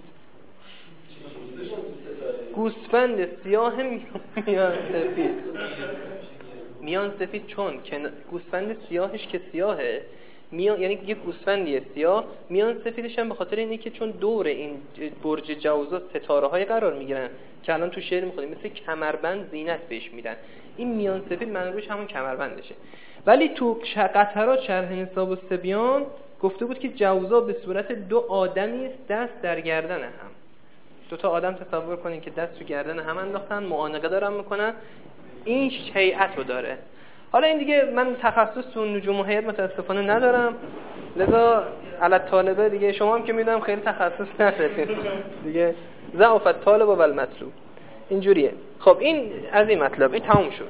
گوسفند سیاه میان سفید. میان سفید چون گوسفند سیاهش که سیاهه، میان، یعنی یک گوسفندی سیاه، میان سفیدش هم به خاطر اینه که چون دور این برج جوزا ستاره‌های قرار میگیرن که الان تو شعر میخونیم مثل کمربند زینت بهش میدن. این میان سفید منظورش همون کمربندشه. ولی تو قطرات شرح نصاب الصبیان گفته بود که جوزا به صورت دو آدمی است دست در گردن هم. دو تا آدم تصور کنین که دست تو گردن هم انداختن، معانقه دارن میکنن، این هیئت رو داره. حالا این دیگه من تخصص تو نجوم و هیئت متاسفانه ندارم، لذا علی طالبه دیگه شما هم که میدونم خیلی تخصص ندارید دیگه، ضعف الطالب و المطلوب اینجوریه. خب این از این مطلب این تموم شد.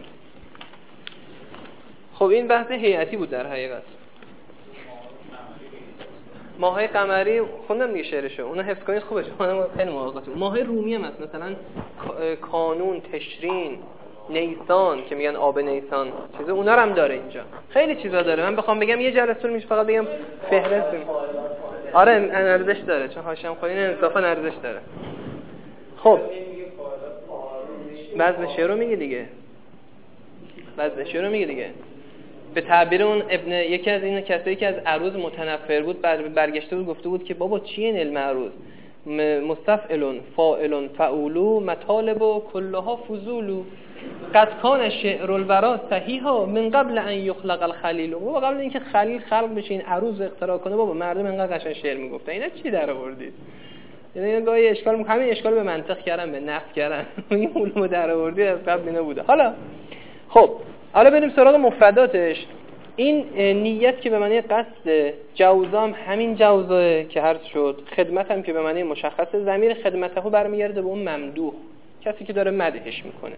خب این بحث هیئتی بود در حقیقت. ماه‌های قمری خوندم دیگه شعرشو، اونو حفظ کنید خوبه، چون خیلی مواقعات. ماه‌های رومی هم هست، مثلا کانون، تشرین، نیسان که میگن آب نیسان، چیزا اونا رو هم داره اینجا. خیلی چیزا داره. من بخوام بگم یه جلسه میشه فقط بگم فهرست. آره ارزش داره، چون هاشم خودین انصافا ارزش داره. خب وزن شعر رو میگه دیگه. وزن شعر رو میگه دیگه. به تعبیر اون ابن یکی از این کسایی که از عروض متنفر بود برگشته بود گفته بود که بابا چیه این علم عروض؟ مستفعلون فاعلون فعولو مطالب و کلها فضولو قد کان شعر الورا صحیحا من قبل ان یخلق الخلیل. بابا قبل اینکه خلیل خلق بشه این عروض اختراع کنه بابا مردم اینقدر قشنگ شعر میگفتن، اینا چی در آوردید؟ یعنی گاهی اشکال همین اشکال به منطق کردن، به نحو کردن، این علوم در آوردی از قبل اینا بوده. حالا بریم سراغ مفرداتش. این نیت که به معنی قصد، جوزا هم همین جوزاه که عرض شد، خدمت هم که به معنی مشخص، ضمیر خدمته برمیگرده به اون ممدوح، کسی که داره مدحش میکنه.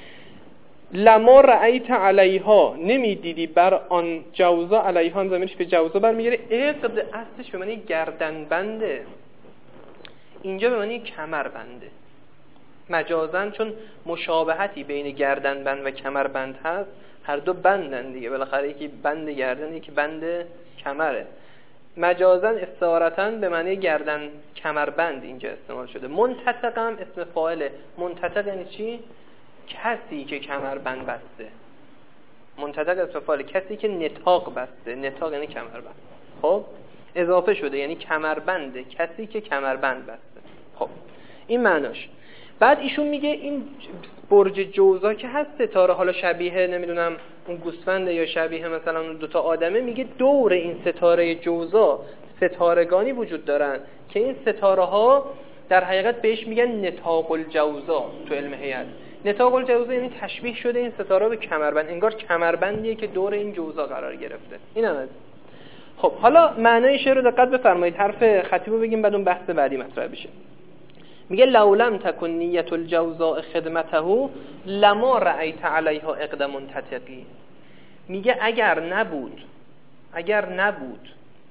لما رأیت علیها، نمیدیدی بر آن جوزا، علیها هم ضمیرش به جوزا برمیگره. اقد اصلش به معنی گردن بنده، اینجا به معنی کمر بنده مجازن، چون مشابهتی بین گردن بند و کمر بند هست، هر دو بندن دیگه، بالاخره یکی بند گردن یکی بند کمره. مجازن استعارتاً به معنی گردن کمر بند اینجا استعمال شده. منتطق هم اسم فاعله. منتطق یعنی چی؟ کسی که کمر بند بسته. منتطق اسم فاعله، کسی که نطاق بسته. نطاق یعنی کمر بند. خب اضافه شده یعنی کمر بنده، کسی که کمر بند بسته. خب این معناش. بعد ایشون میگه این برج جوزا که هست ستاره، حالا شبیه نمیدونم اون گوسفنده یا شبیه مثلا اون دوتا آدمه، میگه دور این ستاره جوزا ستارگانی وجود دارن که این ستاره ها در حقیقت بهش میگن نطاق الجوزا تو علم هیئت. نطاق الجوزا یعنی تشبیه شده این ستاره به کمربند، انگار کمربندیه که دور این جوزا قرار گرفته. این هم خب حالا معنای شعر رو دقت بفرمایید، حرف خطیبو بگیم بعد اون بحث بعدی مطرح بشه. میگه لولم تکن نیت الجوزاء خدمته لما رأیت علیها اقد منتطقی. میگه اگر نبود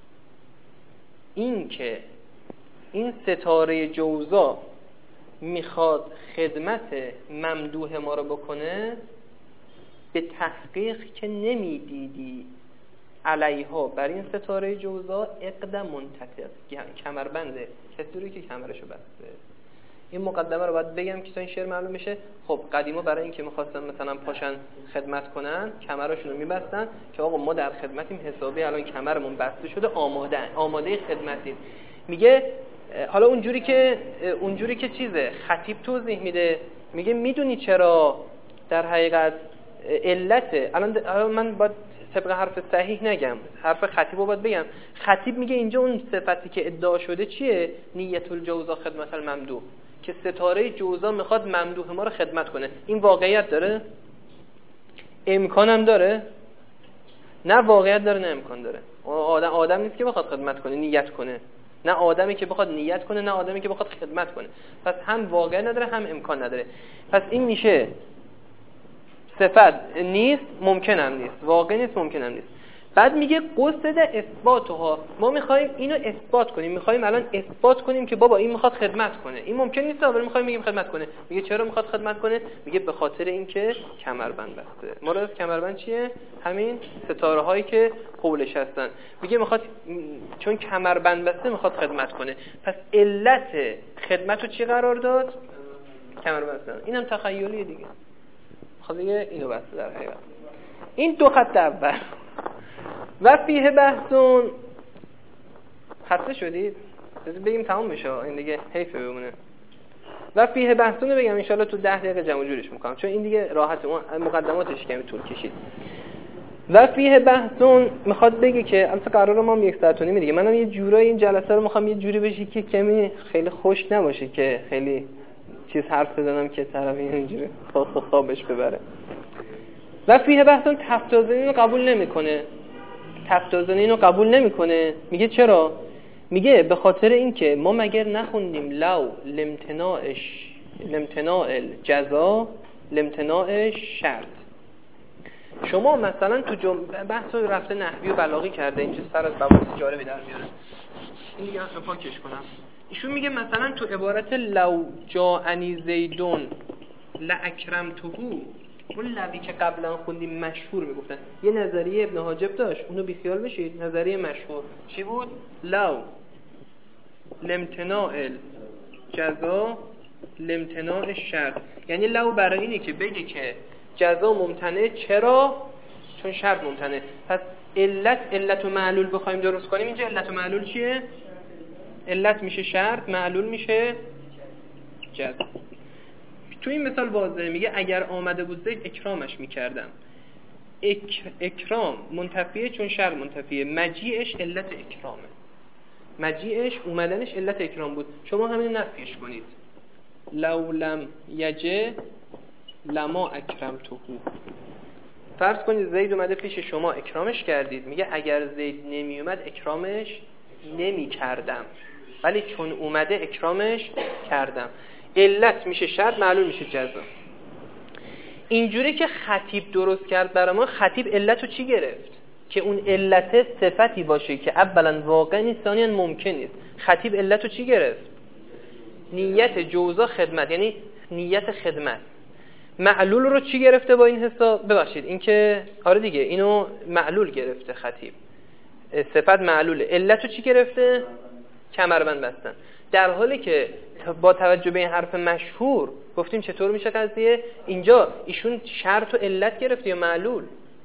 این که این ستاره جوزا میخواد خدمت ممدوح ما رو بکنه، به تحقیق که نمیدیدی علیها بر این ستاره جوزا اقد منتطق، کمربنده، کسی رو که کمرشو بسته. این مقدمه رو باید بگم که تا این شعر معلوم بشه. خب قدیما برای اینکه می‌خواستن مثلا پاشن خدمت کنن کمرشون رو می‌بستن که آقا ما در خدمتیم، حسابی الان کمرمون بسته شده، آماده خدمتیم. میگه حالا اونجوری که چیزه خطیب توضیح میده، میگه میدونی چرا در حقیقت علت، الان من باید طبق حرف صحیح نگم، حرف خطیب رو باید بگم. خطیب میگه اینجا اون صفتی که ادعا شده چیه؟ نیت الجوزا خدمت الممدوح، که ستاره جوزا میخواد ممدوح ما رو خدمت کنه. این واقعیت داره؟ امکانم داره؟ نه واقعیت داره نه امکان داره. آدم نیست که بخواد خدمت کنه، نیت کنه. نه آدمی که بخواد نیت کنه، نه آدمی که بخواد خدمت کنه. پس هم واقع نداره هم امکان نداره. پس این میشه صفت نیست، ممکن هم نیست. واقع نیست، ممکن هم نیست. بعد میگه قصد اثباتها، ما میخوایم اینو اثبات کنیم، میخوایم الان اثبات کنیم که بابا این میخواد خدمت کنه. این ممکن نیست، ولی میخوایم بگیم خدمت کنه. میگه چرا میخواد خدمت کنه؟ میگه به خاطر اینکه کمربند بسته. مراد کمربند چیه؟ همین ستاره هایی که حولش هستن. میگه میخواد چون کمربند بسته میخواد خدمت کنه. پس علت خدمتو چی قرار داد؟ کمربند بستن. اینم تخیلیه دیگه. خب دیگه اینو بس در حقیقت. این دو خط اول. و فیه بحثون خسته شدید؟ بگیم تمام بشه این دیگه حیفه بمونه. و فیه بحثون بگم انشالله تو 10 دقیقه جمع جورش میکنم چون این دیگه راحته، اون مقدماتش کمی طول کشید. و فیه بحثون میخواد بگه که البته قراره ما 1 ساعت و نیم دیگه، منم یه جورایی این جلسه رو میخوام یه جوری بشه که کمی خیلی خوش نباشه که خیلی چیز حرف بزنم که طرف اینجوری خوابش ببره. و فیه بحثون تفتازنین رو قبول نمیکنه. تفتازنین رو قبول نمیکنه. میگه چرا؟ میگه به خاطر اینکه ما مگر نخوندیم لو لامتناع الجزا لامتناع شرط. شما مثلا تو بحث رفته نحوی و بلاغی کرده، اینجا سر از مباحث جالبی در میاره. این دیگه اصلا پاکش کنم. ایشون میگه مثلا تو عبارت لو جاءنی زیدون لاکرمتهو، اون لوی که قبلا خوندیم مشهور میگفتن، یه نظریه ابن حاجب داشت، اونو بیخیال بشید. نظریه مشهور چی بود؟ لو لامتناع الجزا لامتناع الشرط. یعنی لو برای اینه که بگه که جزا ممتنع. چرا؟ چون شرط ممتنع. پس علت و معلول بخوایم درست کنیم، اینجا علت و معلول چیه؟ علت میشه شرط، معلول میشه جزا. تو این مثال واضحه، میگه اگر آمده بود زید اکرامش میکردم. اکرام منتفیه چون شرط منتفیه. مجیعش علت اکرامه. مجیعش اومدنش علت اکرام بود. شما همین نفیش کنید. لو لم یجه لما اکرمتهو. فرض کنید زید اومده پیش شما، اکرامش کردید. میگه اگر زید نمی اومد اکرامش نمی کردم، ولی چون اومده اکرامش کردم. علت میشه شرط، معلول میشه جزا. اینجوری که خطیب درست کرد برای ما، خطیب علت رو چی گرفت؟ که اون علت صفتی باشه که اولا واقع نیست، ثانیاً ممکن نیست. خطیب علت رو چی گرفت؟ نیت جوزا خدمت، یعنی نیت خدمت. معلول رو چی گرفته با این حساب؟ ببخشید این که آره دیگه اینو معلول گرفته خطیب، صفت معلوله. علت رو چی گرفته؟ کمربند بستن. در حالی که با توجه به این حرف مشهور گفتیم چطور میشه قضیه؟ اینجا ایشون شرط و علت گرفته یا معلول؟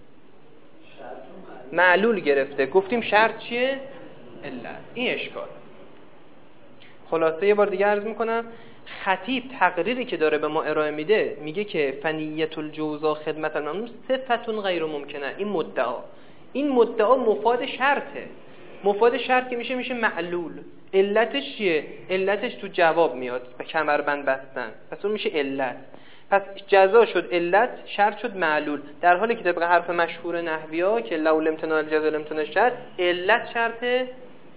معلول گرفته. گفتیم شرط چیه؟ علت. این اشکال. خلاصه یه بار دیگه عرض میکنم، خطیب تقریری که داره به ما ارائه میده میگه که فنیت الجوزا خدمت الممنوع صفتون غیر ممکنه. این مدعا مفاد شرطه. مفاد شرط که میشه معلول. علتش چیه؟ علتش تو جواب میاد، به کمربند بستن. پس اون میشه علت. پس جزا شد علت، شرط شد معلول. در حالی که طبق حرف مشهور نحوی‌ها که لو لامتناع الجزا لامتناع الشرط، علت شرط،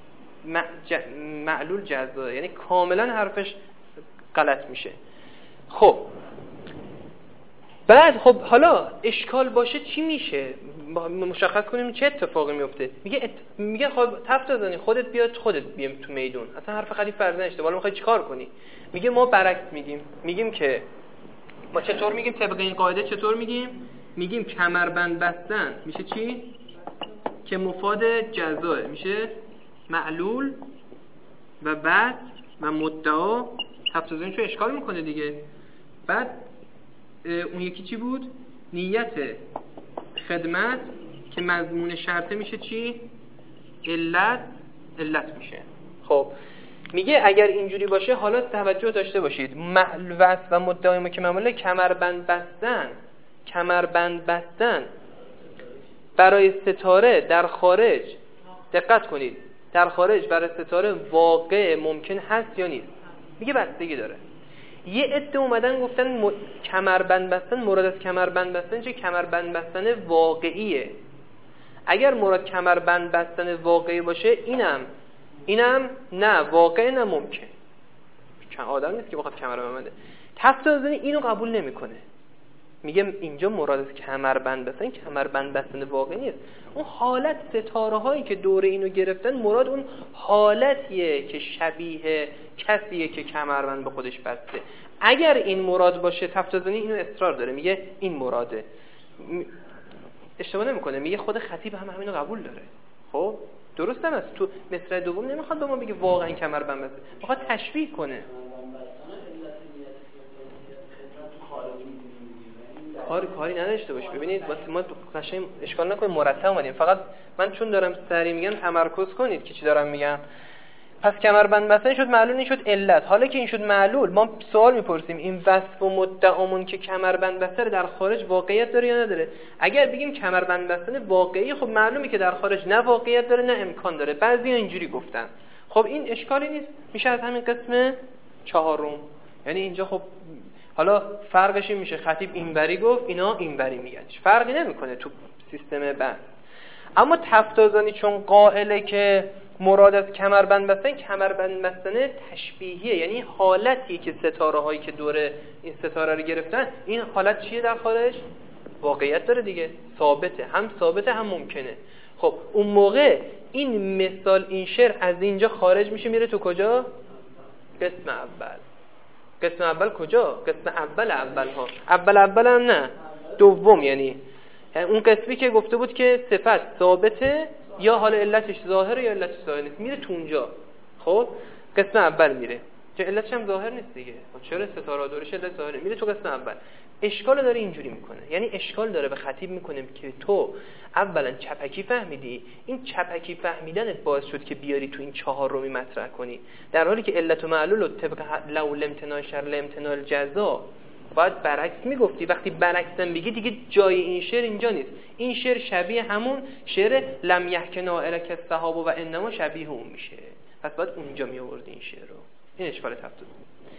معلول جزا. یعنی کاملا حرفش غلط میشه. خب بعد خب حالا اشکال باشه چی میشه؟ مشخص کنیم چه اتفاقی میفته. میگه خب تفتازنی خودت بیاد، خودت بیام تو میدون. اصلا حرف خطیب فرض نشته. حالا میخوای چیکار کنی؟ میگه ما برعکس میگیم که ما چطور میگیم طبق این قاعده؟ چطور میگیم کمربند بستن میشه چی؟ که مفاد جزاه میشه معلول و بعد و مدعا. تفتازنی چون اشکال میکنه دیگه. بعد اون یکی چی بود؟ نیت خدمت که مضمون شرطه میشه چی؟ علت میشه. خب میگه اگر اینجوری باشه حالا توجه داشته باشید، وصف و مدعای ما که معموله کمربند بستن برای ستاره در خارج، دقت کنید، در خارج برای ستاره واقع ممکن هست یا نیست؟ میگه بستگی داره. یه عده اومدن گفتن کمربند بستن، مراد از کمربند بستن چه؟ کمربند بستن واقعیه. اگر مراد کمربند بستن واقعی باشه، اینم نه واقع نه ممکن. چند آدم نیست که بخواد کمربند بنده. تفتازنی اینو قبول نمیکنه. میگه اینجا مراد از کمربند بستن کمربند بستن واقعی نیست. اون حالت ستاره هایی که دور اینو گرفتن مراد اون حالتیه که شبیه کسیه که کمربند به خودش بسته. اگر این مراد باشه، تفتازنی اینو اصرار داره، میگه این مراده. اشتباه نمیکنه، میگه خود خطیب هم همینو قبول داره. خب درست هم است. تو مصرع دوم نمیخواد به ما بگه واقعا کمربند بسته، میخواد تشبیه کنه. کاری نداشته باش. ببینید ما قشنگ اشکال نکنید مرتب اومدیم، فقط من چون دارم سری میگم تمرکز کنید که چی دارم میگم. پس کمربند بستن شد معلول، این شد علت. حالا که این شد معلول، ما سوال میپرسیم این وصف و مدعامون که کمربند بستن در خارج واقعیت داره یا نداره؟ اگر بگیم کمربند بستن واقعی، خب معلومه که در خارج نه واقعیت داره نه امکان داره. بعضیا اینجوری گفتن. خب این اشکالی نیست، میشه از همین قسم چهارم. یعنی اینجا خب حالا فرقش این میشه خطیب اینوری گفت اینا اینوری میگن، فرقی نمیکنه تو سیستم بحث. اما تفتازانی چون قائله که مراد از کمربند بستن تشبیهیه، یعنی حالتیه که ستاره هایی که دور این ستاره رو گرفتن، این حالت چیه در خارج؟ واقعیت داره دیگه، ثابته، هم ثابته هم ممکنه. خب اون موقع این مثال این شعر از اینجا خارج میشه میره تو کجا؟ قسم اول. قسم اول کجا؟ قسم اول ها. اول هم نه، دوم. یعنی اون قسمی که گفته بود که صفت ثابته یا حالا علتش ظاهره یا علتش ظاهر نیست، میره تو اونجا. خب قسم اول میره که علتش هم ظاهر نیست دیگه. چرا ستاره دورش علت ظاهره؟ میره تو قسم اول. اشکال داره اینجوری میکنه، یعنی اشکال داره به خطیب میکنه که تو اولا چپکی فهمیدی، این چپکی فهمیدنت باعث شد که بیاری تو این چهارمی مطرح کنی، در حالی که علت و معلول رو طبق لو امتناع شر امتناع الجزا باید برعکس میگفتی. وقتی برعکس بگی دیگه جای این شعر اینجا نیست. این شعر شبیه همون شعر لم یحکنا الک الصحاب و انما شبیه اون میشه، پس باید اونجا میآوردی این شعر رو. این اشکال تفتازانی.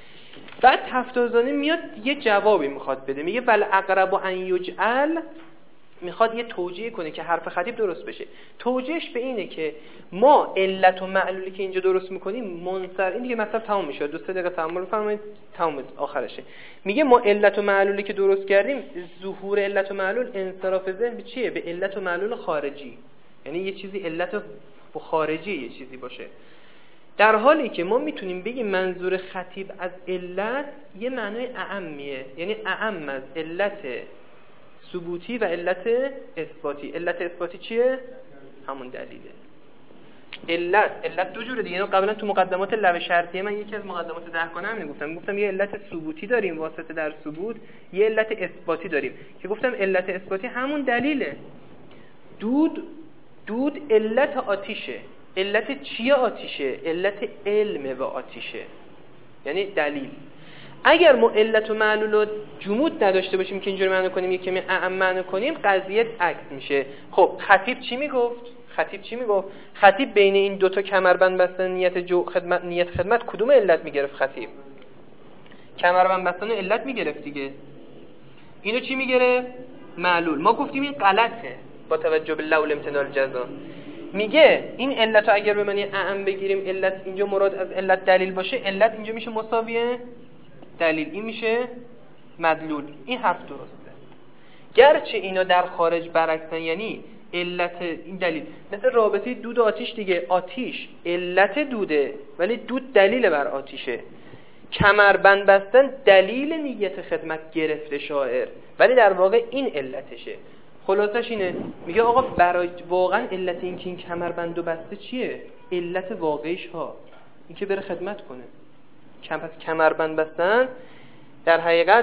بعد تفتازانی میاد یه جوابی میخواد بده، میگه بل اقرب ان یجعل، میخواد یه توجیه کنه که حرف خطیب درست بشه. توجیهش به اینه که ما علت و معلولی که اینجا درست میکنیم منصر، این دیگه مثلا تمام میشه، 2-3 دقیقه تأمل بفرمایید تمام آخرشه. میگه ما علت و معلولی که درست کردیم، ظهور علت و معلول انصراف ذهن به چیه؟ به علت و معلول خارجی، یعنی یه چیزی علت و خارجی یه چیزی باشه. در حالی که ما میتونیم بگیم منظور خطیب از علت یه معنای اعمیه، یعنی اعم از علت ثبوتی و علت اثباتی. علت اثباتی چیه؟ همون دلیله. علت دو جوره دیگه. اینو قبلا تو مقدمات لب شرطیه من یکی از مقدمات 10 کنم گفتم یه علت ثبوتی داریم واسطه در ثبوت، یه علت اثباتی داریم که گفتم علت اثباتی همون دلیله. دود علت آتیشه. علت چیه آتیشه؟ علت علم و آتیشه، یعنی دلیل. اگر ما علت و معلول و جمود نداشته باشیم که اینجوری معنی کنیم، یکی اعم معنی کنیم، قضیه عکس میشه. خب خطیب چی میگفت؟ خطیب بین این دوتا کمربند بستن نیت خدمت کدوم علت میگرفت؟ خطیب کمربند بستن علت میگرفت دیگه. اینو چی میگرفت؟ معلول. ما گفتیم این غلطه با توجه به لو امتناع الجزا. میگه این علت رو اگر به معنی اعم بگیریم، علت اینجا مراد از علت دلیل باشه، علت اینجا میشه مساویه دلیل، این میشه مدلول. این حرف درسته، گرچه اینا در خارج برعکسن، یعنی علت این دلیل. مثل رابطه دود و آتیش دیگه، آتیش علت دوده ولی دود دلیل بر آتیشه. کمربند بستن دلیل نیت خدمت گرفته شاعر، ولی در واقع این علتشه. خلاصش اینه، میگه آقا برای واقعا علت این که این کمربندو بسته چیه؟ علت واقعیش ها این که بره خدمت کنه. پس کمربند بستن در حقیقت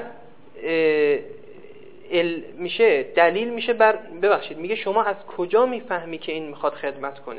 میشه دلیل میشه بر ببخشید میگه شما از کجا میفهمی که این میخواد خدمت کنه؟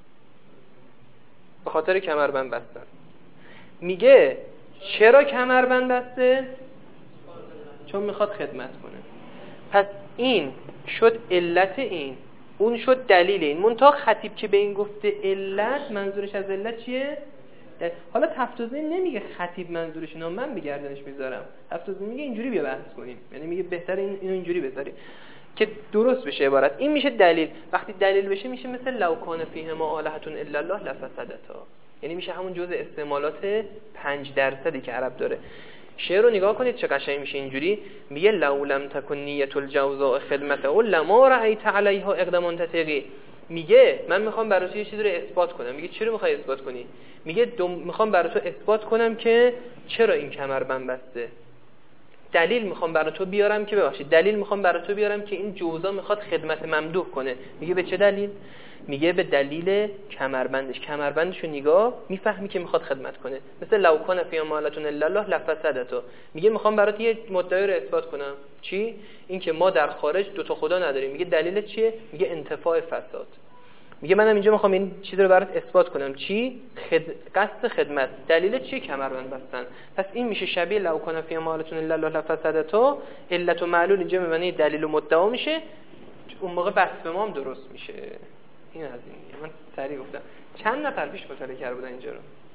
به خاطر کمربند بستن. میگه چرا کمربند بسته؟ چون میخواد خدمت کنه. پس این شد علت این، اون شد دلیل این. منتها خطیب که به این گفته علت، منظورش از علت چیه؟ حالا تفتازانی نمیگه خطیب منظورش اینا، من بگردنش میذارم. تفتازانی میگه اینجوری بیا بحث کنیم، یعنی میگه بهتر اینو اینجوری بذاری که درست بشه عبارت. این میشه دلیل. وقتی دلیل بشه میشه مثل لو کان فیهما آلهة الا الله لفسدتا، یعنی میشه همون جزء استعمالات 5% که عرب داره. شعر رو نگاه کنید چه قشنگ میشه اینجوری. میگه لو لم تکن نیت الجوزاء خدمته لما رأیت علیها اقدام تتقی. میگه من میخوام برای تو یه چیزی رو اثبات کنم. میگه چی رو میخوای اثبات کنی؟ میگه میخوام برای تو اثبات کنم که چرا این کمربند بسته. دلیل میخوام برای تو بیارم که ببخشید دلیل میخوام برای تو بیارم که این جوزا میخواد خدمت ممدوح کنه. میگه به چه دلیل؟ میگه به دلیل کمربندشو نگاه میفهمی که میخواد خدمت کنه. مثل لو کان فی امالتون الا الله لفسدته، میگه میخوام برات یه مدعی رو اثبات کنم. چی؟ این که ما در خارج دو تا خدا نداریم. میگه دلیل چیه؟ میگه انتفاع فساد. میگه منم اینجا میخوام این چیز رو برات اثبات کنم. چی؟ قصد خدمت. دلیل چیه؟ کمربند بستن. پس این میشه شبیه لو کان فی امالتون الا الله لفسدته. علت و معلول اینجا معنی دلیل و مدعا میشه. اون موقع بحث ما هم درست میشه. این از این. من سریع گفتم. چند نفر پیش مطالعه کرده بودن اینجا رو؟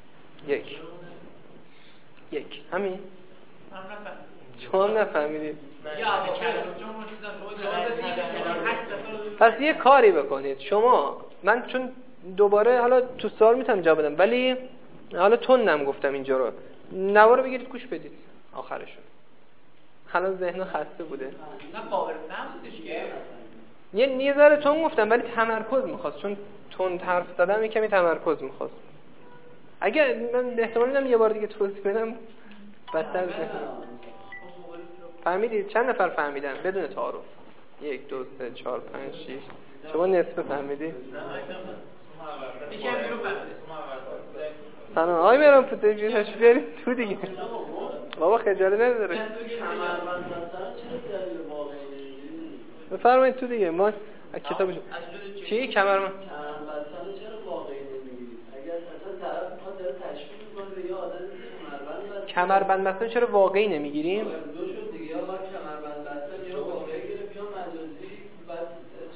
یک. همین؟ شما نفهمیدید. پس یه کاری بکنید شما. من چون دوباره حالا تو سوال میتونم جواب بدم، ولی حالا تونم گفتم اینجا رو. نوار رو بگیرید گوش بدید آخرشون. حالا ذهن خسته بوده. نه قابل فهمش که یه ذره تون گفتم ولی تمرکز میخواست، چون تون حرف زدم یه کمی تمرکز میخواست. اگه من احتمال میدم یه بار دیگه توضیح بدم بدتر بشه. فهمیدید؟ چند نفر فهمیدن بدون تعارف؟ 1 2 3 4 5 6. شما نصف فهمیدید؟ یکم رو فهمید. سلام آقای مهران پوتنجی تشریف بیارید تو دیگه. بابا خجالت نداره. بفرمایید تو دیگه. ما کتاب چی کمربند چرا واقعی نمیگیرید؟ اگر اصلا طرف میخواد داره تشویق میکنه به یه عادتی کمربند بستن چرا واقعی نمیگیریم؟ دو شد دیگه، یا باید کمربند بستن یا واقعی گرفت یا مجازی. بعد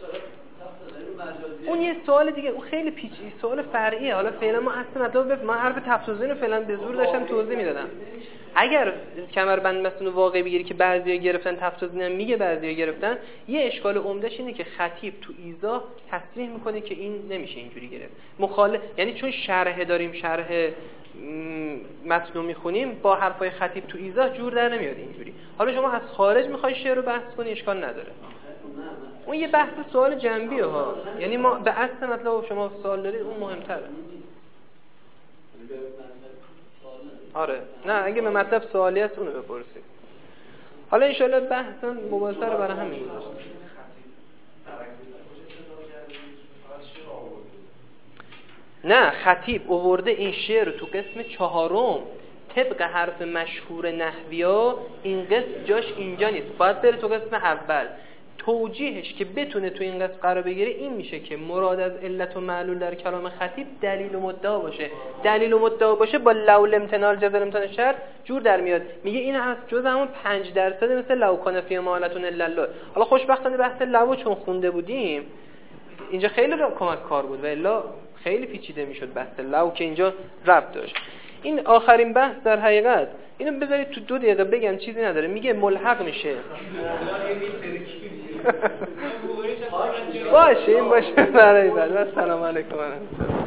اون یه سوال دیگه، اون خیلی پیچیده، سوال فرعیه. حالا فعلا ما اصلا مطلب ما حرف تفسیری رو فعلا به زور داشتم توضیح میدادم. اگر کمربند بستن رو واقعی بگیری که بعضیا گرفتن، تفسیری هم میگه بعضیا گرفتن، یه اشکال عمدهش اینه که خطیب تو ایضاح تصریح میکنه که این نمیشه اینجوری گرفت. مخالف، یعنی چون شرح داریم، شرح متن میخونیم، با حرفای خطیب تو ایضاح جور در نمیاد اینجوری. حالا شما از خارج میخوای شعر رو بحث کنی اشکال نداره. اون یه بحث سوال جنبیه ها، یعنی ما به اصل مطلب شما سوال دارید اون مهمتره. آره نه اگه به مطلب سوالی هست اونو بپرسید. حالا انشالله بحثا مباحثه رو برای همین گذاشتیم. نه خطیب آورده این شعر رو تو قسم 4 طبق حرف مشهور نحویا. این قسم جاش اینجا نیست، باید بره تو قسم اول. توجیهش که بتونه تو این قسم قرار بگیره این میشه که مراد از علت و معلول در کلام خطیب دلیل و مدعا باشه. دلیل و مدعا باشه با لول امتنال جزر امتنال شرط جور در میاد. میگه این از جز همون 5% مثل لو کان فی مالتون الا الله. حالا خوشبختانه بحث لو چون خونده بودیم اینجا خیلی کمک کار بود و الا خیلی پیچیده میشد بحث لو که اینجا ربط داشت. این آخرین بحث در حقیقت اینو بذارید تو 2 دقیقه بگم، چیزی نداره. میگه ملحق میشه. باشه این باشه برای بعد. سلام علیکم.